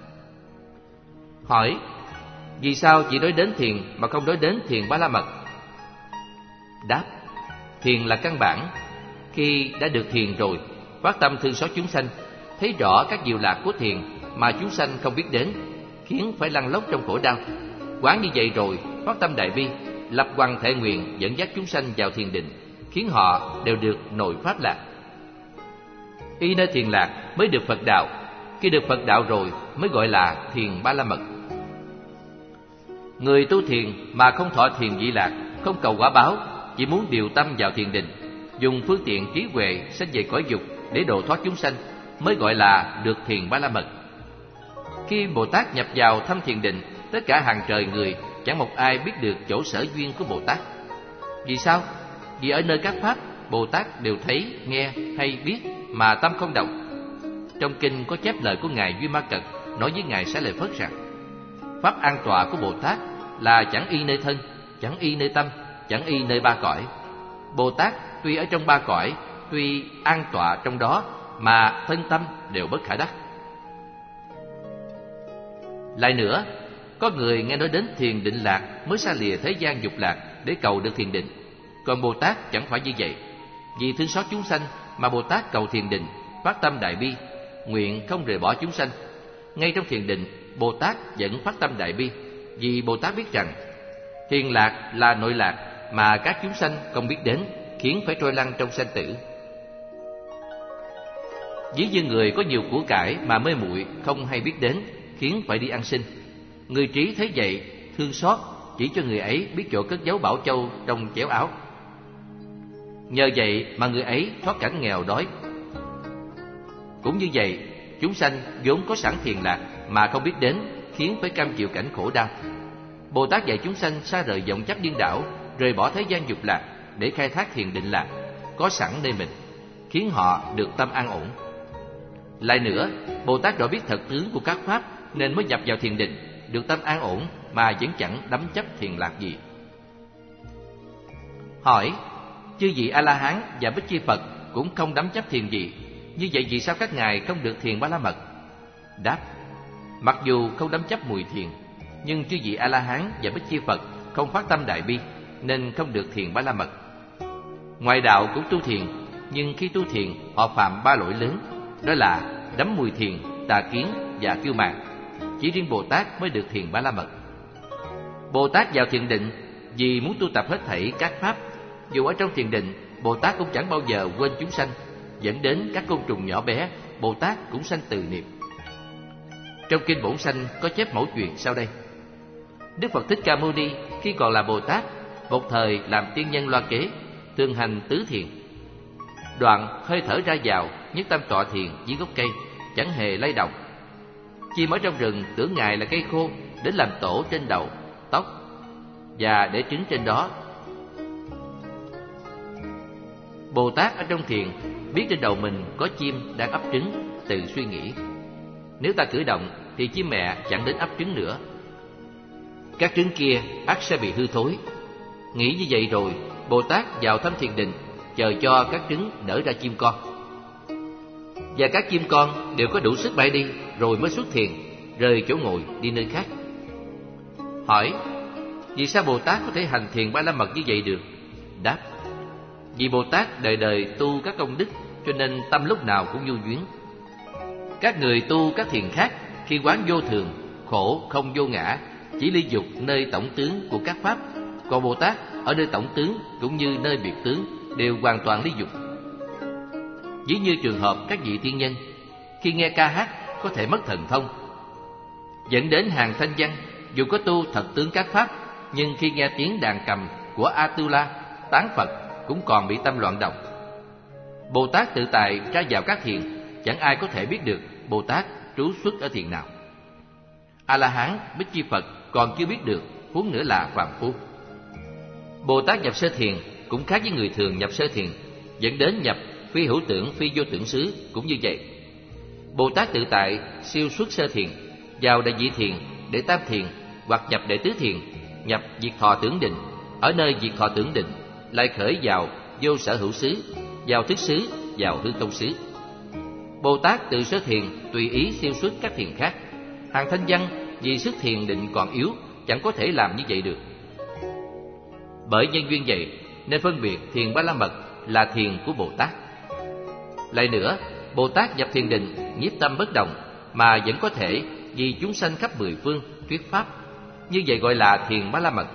S1: Hỏi: vì sao chỉ nói đến thiền mà không nói đến thiền ba la mật? Đáp: thiền là căn bản. Khi đã được thiền rồi, phát tâm thương xót chúng sanh, thấy rõ các diệu lạc của thiền mà chúng sanh không biết đến, khiến phải lăn lóc trong khổ đau. Quán như vậy rồi, phát tâm đại bi, lập hoằng thệ nguyện dẫn dắt chúng sanh vào thiền định, khiến họ đều được nội pháp lạc. Y nơi thiền lạc mới được Phật đạo. Khi được Phật đạo rồi mới gọi là thiền ba la mật. Người tu thiền mà không thọ thiền vị lạc, không cầu quả báo, chỉ muốn điều tâm vào thiền định, dùng phương tiện trí huệ sanh về cõi dục để độ thoát chúng sanh, mới gọi là được thiền ba la mật. Khi Bồ Tát nhập vào thâm thiền định, tất cả hàng trời người chẳng một ai biết được chỗ sở duyên của Bồ Tát. Vì sao? Vì ở nơi các pháp, Bồ Tát đều thấy, nghe hay biết mà tâm không động. Trong kinh có chép lời của Ngài Duy Ma Cật nói với Ngài Xá Lợi Phất rằng: pháp an tọa của Bồ Tát là chẳng y nơi thân, chẳng y nơi tâm, chẳng y nơi 3 cõi. Bồ Tát tuy ở trong 3 cõi, tuy an tọa trong đó mà thân tâm đều bất khả đắc. Lại nữa, có người nghe nói đến thiền định lạc mới xa lìa thế gian dục lạc để cầu được thiền định. Còn Bồ Tát chẳng phải như vậy. Vì thương xót chúng sanh mà Bồ Tát cầu thiền định, phát tâm đại bi, nguyện không rời bỏ chúng sanh. Ngay trong thiền định, Bồ Tát vẫn phát tâm đại bi, vì Bồ Tát biết rằng thiền lạc là nội lạc mà các chúng sanh không biết đến, khiến phải trôi lăn trong sanh tử. Ví như người có nhiều của cải mà mê muội không hay biết đến, khiến phải đi ăn xin. Người trí thấy vậy, thương xót, chỉ cho người ấy biết chỗ cất giấu bảo châu trong chéo áo. Nhờ vậy mà người ấy thoát cảnh nghèo đói. Cũng như vậy, chúng sanh vốn có sẵn thiền lạc mà không biết đến, khiến phải cam chịu cảnh khổ đau. Bồ Tát dạy chúng sanh xa rời vọng chấp điên đảo, rời bỏ thế gian dục lạc để khai thác thiền định lạc có sẵn nơi mình, khiến họ được tâm an ổn. Lại nữa, Bồ Tát rõ biết thật tướng của các pháp nên mới nhập vào thiền định, được tâm an ổn mà vẫn chẳng đắm chấp thiền lạc gì. Hỏi: chư vị A La Hán và Bích Chi Phật cũng không đắm chấp thiền gì, như vậy vì sao các ngài không được thiền ba la mật? Đáp: mặc dù không đắm chấp mùi thiền, nhưng chư vị A La Hán và Bích Chi Phật không phát tâm đại bi nên không được thiền ba la mật. Ngoài đạo cũng tu thiền, nhưng khi tu thiền họ phạm 3 lỗi lớn, đó là đắm mùi thiền, tà kiến và kiêu mạn. Chỉ riêng Bồ Tát mới được thiền ba la mật. Bồ Tát vào thiền định vì muốn tu tập hết thảy các pháp. Dù ở trong thiền định, Bồ Tát cũng chẳng bao giờ quên chúng sanh, dẫn đến các côn trùng nhỏ bé, Bồ Tát cũng sanh từ niệm. Trong kinh Bổn Sanh có chép mẫu chuyện sau đây. Đức Phật Thích Ca Mâu Ni khi còn là Bồ Tát, một thời làm tiên nhân loa kế, thường hành tứ thiền. Đoạn hơi thở ra vào, nhất tâm tọa thiền dưới gốc cây, chẳng hề lay động. Chim ở trong rừng tưởng ngài là cây khô, đến làm tổ trên đầu, tóc và để trứng trên đó. Bồ Tát ở trong thiền biết trên đầu mình có chim đang ấp trứng, tự suy nghĩ: nếu ta cử động thì chim mẹ chẳng đến ấp trứng nữa. Các trứng kia ắt sẽ bị hư thối. Nghĩ như vậy rồi, Bồ Tát vào thăm thiền định, chờ cho các trứng nở ra chim con. Và các chim con đều có đủ sức bay đi, rồi mới xuất thiền, rời chỗ ngồi đi nơi khác. Hỏi: vì sao Bồ Tát có thể hành thiền Ba La Mật như vậy được? Đáp: vì Bồ Tát đời đời tu các công đức, cho nên tâm lúc nào cũng vô duyên. Các người tu các thiền khác, khi quán vô thường, khổ không vô ngã, chỉ ly dục nơi tổng tướng của các pháp. Còn Bồ Tát ở nơi tổng tướng cũng như nơi biệt tướng đều hoàn toàn ly dục. Ví như trường hợp các vị thiên nhân, khi nghe ca hát có thể mất thần thông, dẫn đến hàng thanh văn, dù có tu thật tướng các pháp, nhưng khi nghe tiếng đàn cầm của Atula tán Phật cũng còn bị tâm loạn động. Bồ Tát tự tại ra vào các thiền, chẳng ai có thể biết được Bồ Tát trú xuất ở thiền nào. A-la-hán, Bích Chi Phật còn chưa biết được, huống nữa là phàm phu. Bồ Tát nhập sơ thiền cũng khác với người thường nhập sơ thiền, dẫn đến nhập phi hữu tưởng, phi vô tưởng xứ cũng như vậy. Bồ Tát tự tại siêu xuất sơ thiền, vào đệ nhị thiền, đệ tam thiền, hoặc nhập đệ tứ thiền, nhập diệt thọ tưởng định. Ở nơi diệt thọ tưởng định lại khởi vào vô sở hữu xứ, vào thức xứ, vào hư không xứ. Bồ Tát từ sơ thiền tùy ý siêu xuất các thiền khác. Hàng thanh văn vì sức thiền định còn yếu, chẳng có thể làm như vậy được. Bởi nhân duyên vậy nên phân biệt thiền Ba La Mật là thiền của Bồ Tát. Lại nữa, Bồ Tát nhập thiền định nhiếp tâm bất động, mà vẫn có thể vì chúng sanh khắp mười phương thuyết pháp, như vậy gọi là thiền Ba La Mật.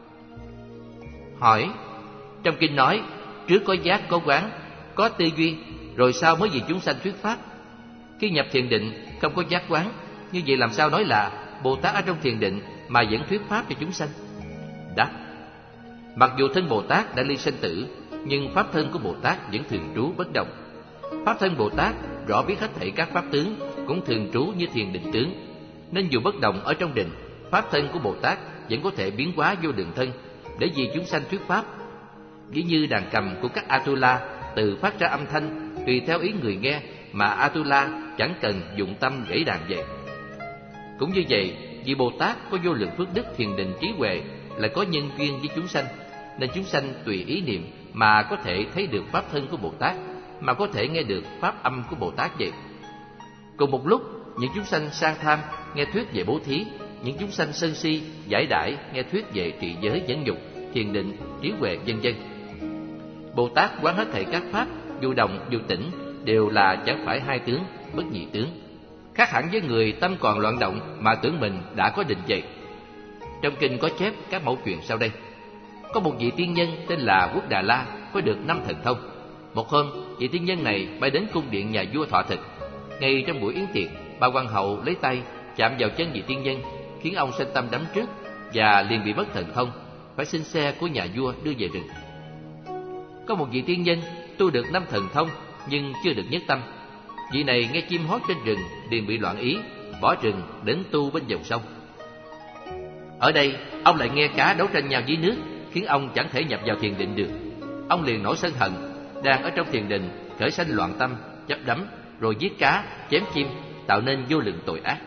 S1: Hỏi: trong kinh nói trước có giác, có quán, có tư duy, rồi sau mới vì chúng sanh thuyết pháp. Khi nhập thiền định không có giác quán, như vậy làm sao nói là Bồ Tát ở trong thiền định mà vẫn thuyết pháp cho chúng sanh? Đáp: mặc dù thân Bồ Tát đã ly sanh tử, nhưng pháp thân của Bồ Tát vẫn thường trú bất động. Pháp thân Bồ Tát rõ biết hết thảy các pháp tướng, cũng thường trú như thiền định tướng, nên dù bất động ở trong định, pháp thân của Bồ Tát vẫn có thể biến hóa vô lượng thân để vì chúng sanh thuyết pháp. Ví như đàn cầm của các Atula tự phát ra âm thanh tùy theo ý người nghe, mà Atula chẳng cần dụng tâm gãy đàn vậy. Cũng như vậy, vì Bồ Tát có vô lượng phước đức thiền định trí huệ, lại có nhân duyên với chúng sanh, nên chúng sanh tùy ý niệm mà có thể thấy được pháp thân của Bồ Tát, mà có thể nghe được pháp âm của Bồ Tát vậy. Cùng một lúc, những chúng sanh sang tham nghe thuyết về bố thí, những chúng sanh sân si giải đãi nghe thuyết về trị giới nhẫn nhục, thiền định, trí huệ, vân vân. Bồ Tát quán hết thảy các pháp, dù động dù tĩnh, đều là chẳng phải hai tướng, bất nhị tướng. Khác hẳn với người tâm còn loạn động mà tưởng mình đã có định vậy. Trong kinh có chép các mẫu chuyện sau đây. Có một vị tiên nhân tên là Quốc Đà La, có được 5 thần thông. Một hôm, vị tiên nhân này bay đến cung điện nhà vua thọ thực. Ngay trong buổi yến tiệc, bà hoàng hậu lấy tay chạm vào chân vị tiên nhân, khiến ông sanh tâm đắm trước và liền bị mất thần thông, phải xin xe của nhà vua đưa về rừng. Có một vị tiên nhân tu được 5 thần thông nhưng chưa được nhất tâm. Vị này nghe chim hót trên rừng liền bị loạn ý, bỏ rừng đến tu bên dòng sông. Ở đây, ông lại nghe cá đấu tranh nhau dưới nước, khiến ông chẳng thể nhập vào thiền định được. Ông liền nổi sân hận, đang ở trong thiền định khởi sanh loạn tâm, chấp đắm, rồi giết cá, chém chim, tạo nên vô lượng tội ác.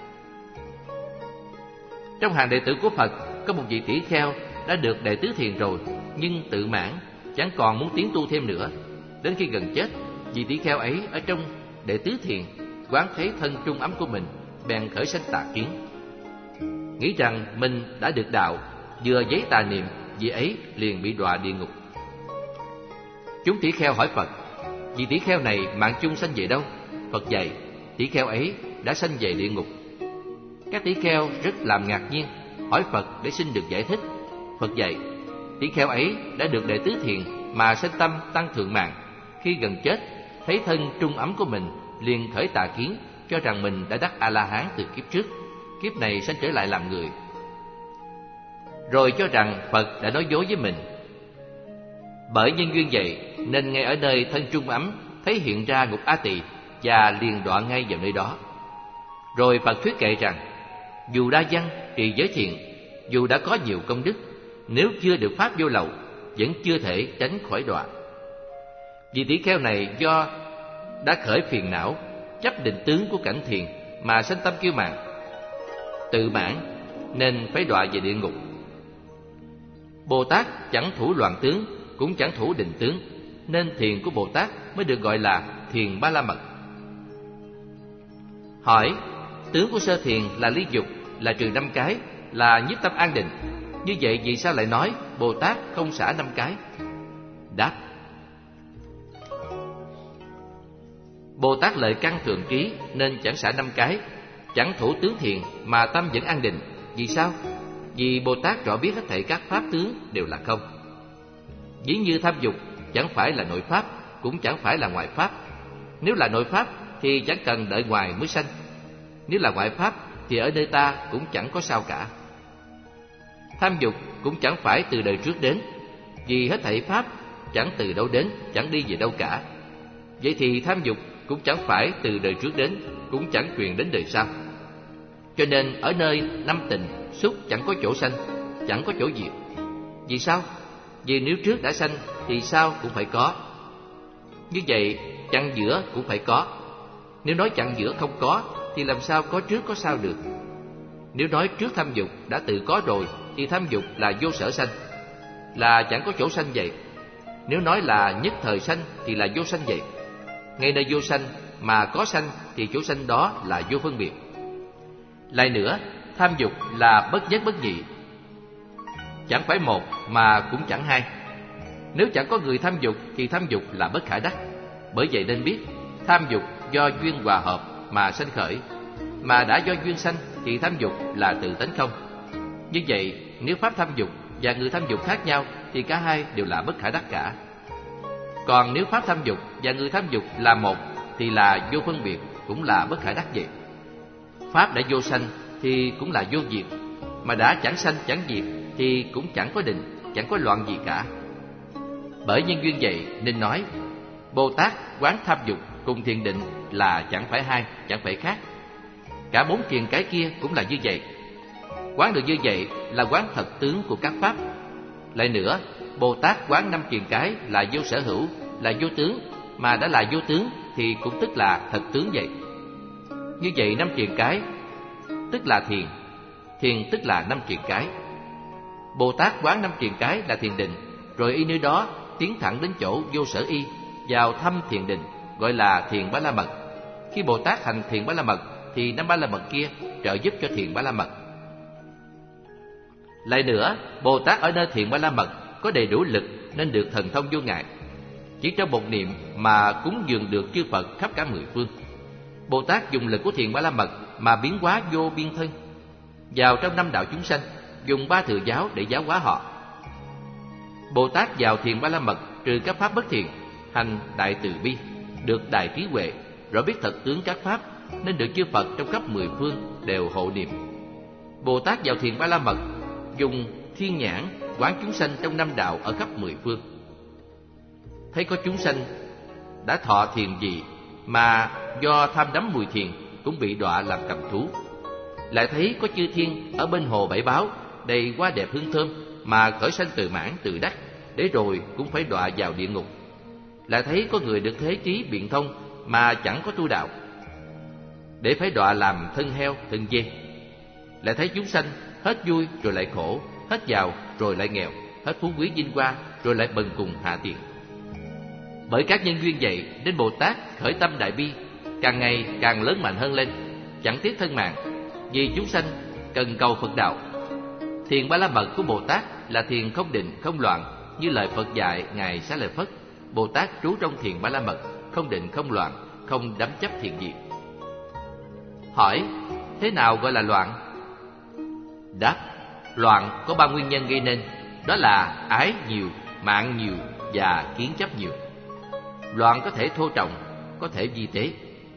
S1: Trong hàng đệ tử của Phật, có một vị tỷ kheo đã được đệ tứ thiền rồi, nhưng tự mãn, chẳng còn muốn tiến tu thêm nữa. Đến khi gần chết, vị tỷ kheo ấy ở trong đệ tứ thiền quán thấy thân trung ấm của mình, bèn khởi sanh tà kiến, nghĩ rằng mình đã được đạo, vừa giấy tà niệm, vị ấy liền bị đọa địa ngục. Chúng tỷ kheo hỏi Phật: vị tỷ kheo này mạng chung sanh về đâu? Phật dạy: tỷ kheo ấy đã sanh về địa ngục. Các tỷ kheo rất làm ngạc nhiên, hỏi Phật để xin được giải thích. Phật dạy: tỷ kheo ấy đã được đệ tứ thiền mà sanh tâm tăng thượng mạng, khi gần chết thấy thân trung ấm của mình, liền khởi tà kiến, cho rằng mình đã đắc A-la-hán từ kiếp trước, kiếp này sanh trở lại làm người, rồi cho rằng Phật đã nói dối với mình. Bởi nhân duyên vậy nên ngay ở nơi thân trung ấm thấy hiện ra ngục A Tỳ, và liền đọa ngay vào nơi đó. Rồi Phật thuyết kệ rằng dù đa văn trì giới thiện, dù đã có nhiều công đức, nếu chưa được pháp vô lậu, vẫn chưa thể tránh khỏi đọa. Vì tỷ kheo này do đã khởi phiền não, chấp định tướng của cảnh thiền mà sanh tâm kiêu mạn, tự mãn, nên phải đọa về địa ngục. Bồ Tát chẳng thủ loạn tướng, cũng chẳng thủ định tướng, nên thiền của Bồ Tát mới được gọi là thiền Ba La Mật. Hỏi, tướng của sơ thiền là ly dục, là trừ 5 cái, là nhiếp tâm an định. Như vậy vì sao lại nói Bồ Tát không xả 5 cái? Đáp, Bồ Tát lợi căn thượng trí nên chẳng xả 5 cái, chẳng thủ tướng thiền mà tâm vẫn an định. Vì sao? Vì Bồ Tát rõ biết hết thảy các pháp tướng đều là không. Ví như tham dục chẳng phải là nội pháp, cũng chẳng phải là ngoại pháp. Nếu là nội pháp thì chẳng cần đợi ngoài mới sanh. Nếu là ngoại pháp thì ở nơi ta cũng chẳng có sao cả. Tham dục cũng chẳng phải từ đời trước đến, vì hết thảy pháp chẳng từ đâu đến, chẳng đi về đâu cả. Vậy thì tham dục cũng chẳng phải từ đời trước đến, cũng chẳng truyền đến đời sau. Cho nên ở nơi năm tình, xúc chẳng có chỗ sanh, chẳng có chỗ diệt. Vì sao? Vì nếu trước đã sanh thì sau cũng phải có. Như vậy chặn giữa cũng phải có. Nếu nói chặn giữa không có thì làm sao có trước có sau được? Nếu nói trước tham dục đã tự có rồi thì tham dục là vô sở sanh, là chẳng có chỗ sanh vậy. Nếu nói là nhất thời sanh thì là vô sanh vậy. Ngay nơi vô sanh mà có sanh thì chỗ sanh đó là vô phân biệt. Lại nữa, tham dục là bất nhất bất nhị, chẳng phải một mà cũng chẳng hai. Nếu chẳng có người tham dục thì tham dục là bất khả đắc. Bởi vậy nên biết, tham dục do duyên hòa hợp mà sanh khởi, mà đã do duyên sanh thì tham dục là tự tánh không. Như vậy, nếu pháp tham dục và người tham dục khác nhau thì cả hai đều là bất khả đắc cả. Còn nếu pháp tham dục và người tham dục là một thì là vô phân biệt, cũng là bất khả đắc vậy. Pháp đã vô sanh thì cũng là vô diệt, mà đã chẳng sanh chẳng diệt thì cũng chẳng có định, chẳng có loạn gì cả. Bởi nhân duyên vậy nên nói, Bồ Tát quán tham dục cùng thiền định là chẳng phải hai, chẳng phải khác. Cả 4 thiền cái kia cũng là như vậy. Quán được như vậy là quán thật tướng của các pháp. Lại nữa, Bồ Tát quán 5 thiền cái là vô sở hữu, là vô tướng, mà đã là vô tướng thì cũng tức là thật tướng vậy. Như vậy 5 thiền cái tức là thiền, thiền tức là 5 thiền cái. Bồ Tát quán 5 thiền cái là thiền định, rồi y nơi đó tiến thẳng đến chỗ vô sở y, vào thăm thiền định, gọi là thiền Ba La Mật. Khi Bồ Tát hành thiền Ba La Mật thì 5 Ba La Mật kia trợ giúp cho thiền Ba La Mật. Lại nữa, Bồ Tát ở nơi thiền Ba La Mật có đầy đủ lực nên được thần thông vô ngại. Chỉ trong một niệm mà cúng dường được chư Phật khắp cả 10 phương. Bồ Tát dùng lực của thiền Ba La Mật mà biến hóa vô biên thân, vào trong 5 đạo chúng sanh, dùng 3 thừa giáo để giáo hóa họ. Bồ Tát vào thiền Ba La Mật trừ các pháp bất thiện, hành đại từ bi, được đại trí huệ, rõ biết thật tướng các pháp, nên được chư Phật trong khắp 10 phương đều hộ niệm. Bồ Tát vào thiền Ba La Mật dùng thiên nhãn quán chúng sanh trong 5 đạo ở khắp 10 phương. Thấy có chúng sanh đã thọ thiền gì mà do tham đắm mùi thiền cũng bị đọa làm cầm thú. Lại thấy có chư thiên ở bên hồ Bảy Báo đầy hoa đẹp hương thơm mà khởi sanh tự mãn tự đắc, để rồi cũng phải đọa vào địa ngục. Lại thấy có người được thế trí biện thông mà chẳng có tu đạo, để phải đọa làm thân heo thân dê. Lại thấy chúng sanh hết vui rồi lại khổ, hết giàu rồi lại nghèo, hết phú quý vinh hoa rồi lại bần cùng hạ tiện. Bởi các nhân duyên vậy nên Bồ Tát khởi tâm đại bi, càng ngày càng lớn mạnh hơn lên, chẳng tiếc thân mạng, vì chúng sanh cần cầu Phật đạo. Thiền Ba La Mật của Bồ Tát là thiền không định không loạn, như lời Phật dạy ngài Xá Lợi Phất. Bồ Tát trú trong thiền Ba La Mật, không định không loạn, không đắm chấp thiền gì. Hỏi, thế nào gọi là loạn? Đáp, loạn có 3 nguyên nhân gây nên, đó là ái nhiều, mạng nhiều và kiến chấp nhiều. Loạn có thể thô trọng, có thể vi tế.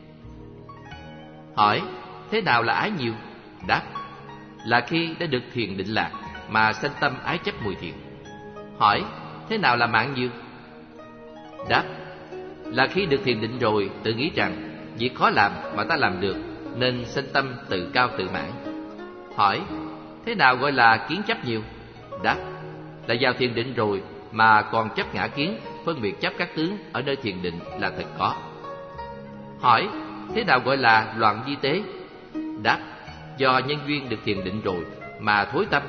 S1: Hỏi, thế nào là ái nhiều? Đáp, là khi đã được thiền định lạc mà sanh tâm ái chấp mùi thiền. Hỏi, thế nào là mạng nhiều? Đáp, là khi được thiền định rồi tự nghĩ rằng việc khó làm mà ta làm được, nên sanh tâm tự cao tự mãn. Hỏi, thế nào gọi là kiến chấp nhiều? Đáp, là vào thiền định rồi mà còn chấp ngã kiến, phân biệt chấp các tướng ở nơi thiền định là thật có. Hỏi, thế nào gọi là loạn vi tế? Đáp, do nhân duyên được thiền định rồi mà thối tâm,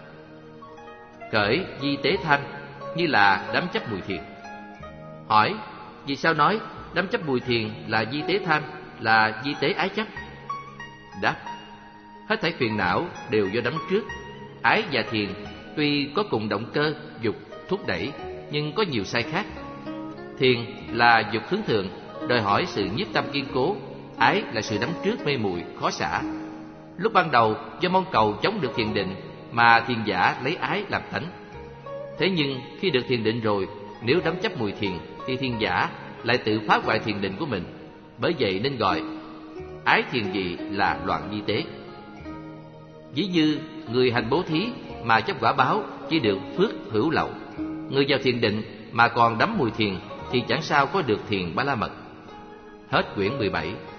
S1: khởi di tế tham, như là đắm chấp mùi thiền. Hỏi, vì sao nói đắm chấp mùi thiền là di tế tham, là di tế ái chấp? Đáp, hết thảy phiền não đều do đắm trước. Ái và thiền tuy có cùng động cơ, dục, thúc đẩy, nhưng có nhiều sai khác. Thiền là dục hướng thượng, đòi hỏi sự nhiếp tâm kiên cố. Ái là sự đắm trước mê muội khó xả. Lúc ban đầu do mong cầu chống được thiền định mà thiền giả lấy ái làm tánh. Thế nhưng khi được thiền định rồi, nếu đắm chấp mùi thiền thì thiền giả lại tự phá hoại thiền định của mình. Bởi vậy nên gọi ái thiền dị là loạn di tế. Ví như người hành bố thí mà chấp quả báo chỉ được phước hữu lậu, người vào thiền định mà còn đắm mùi thiền thì chẳng sao có được thiền ba la mật. Hết quyển 17.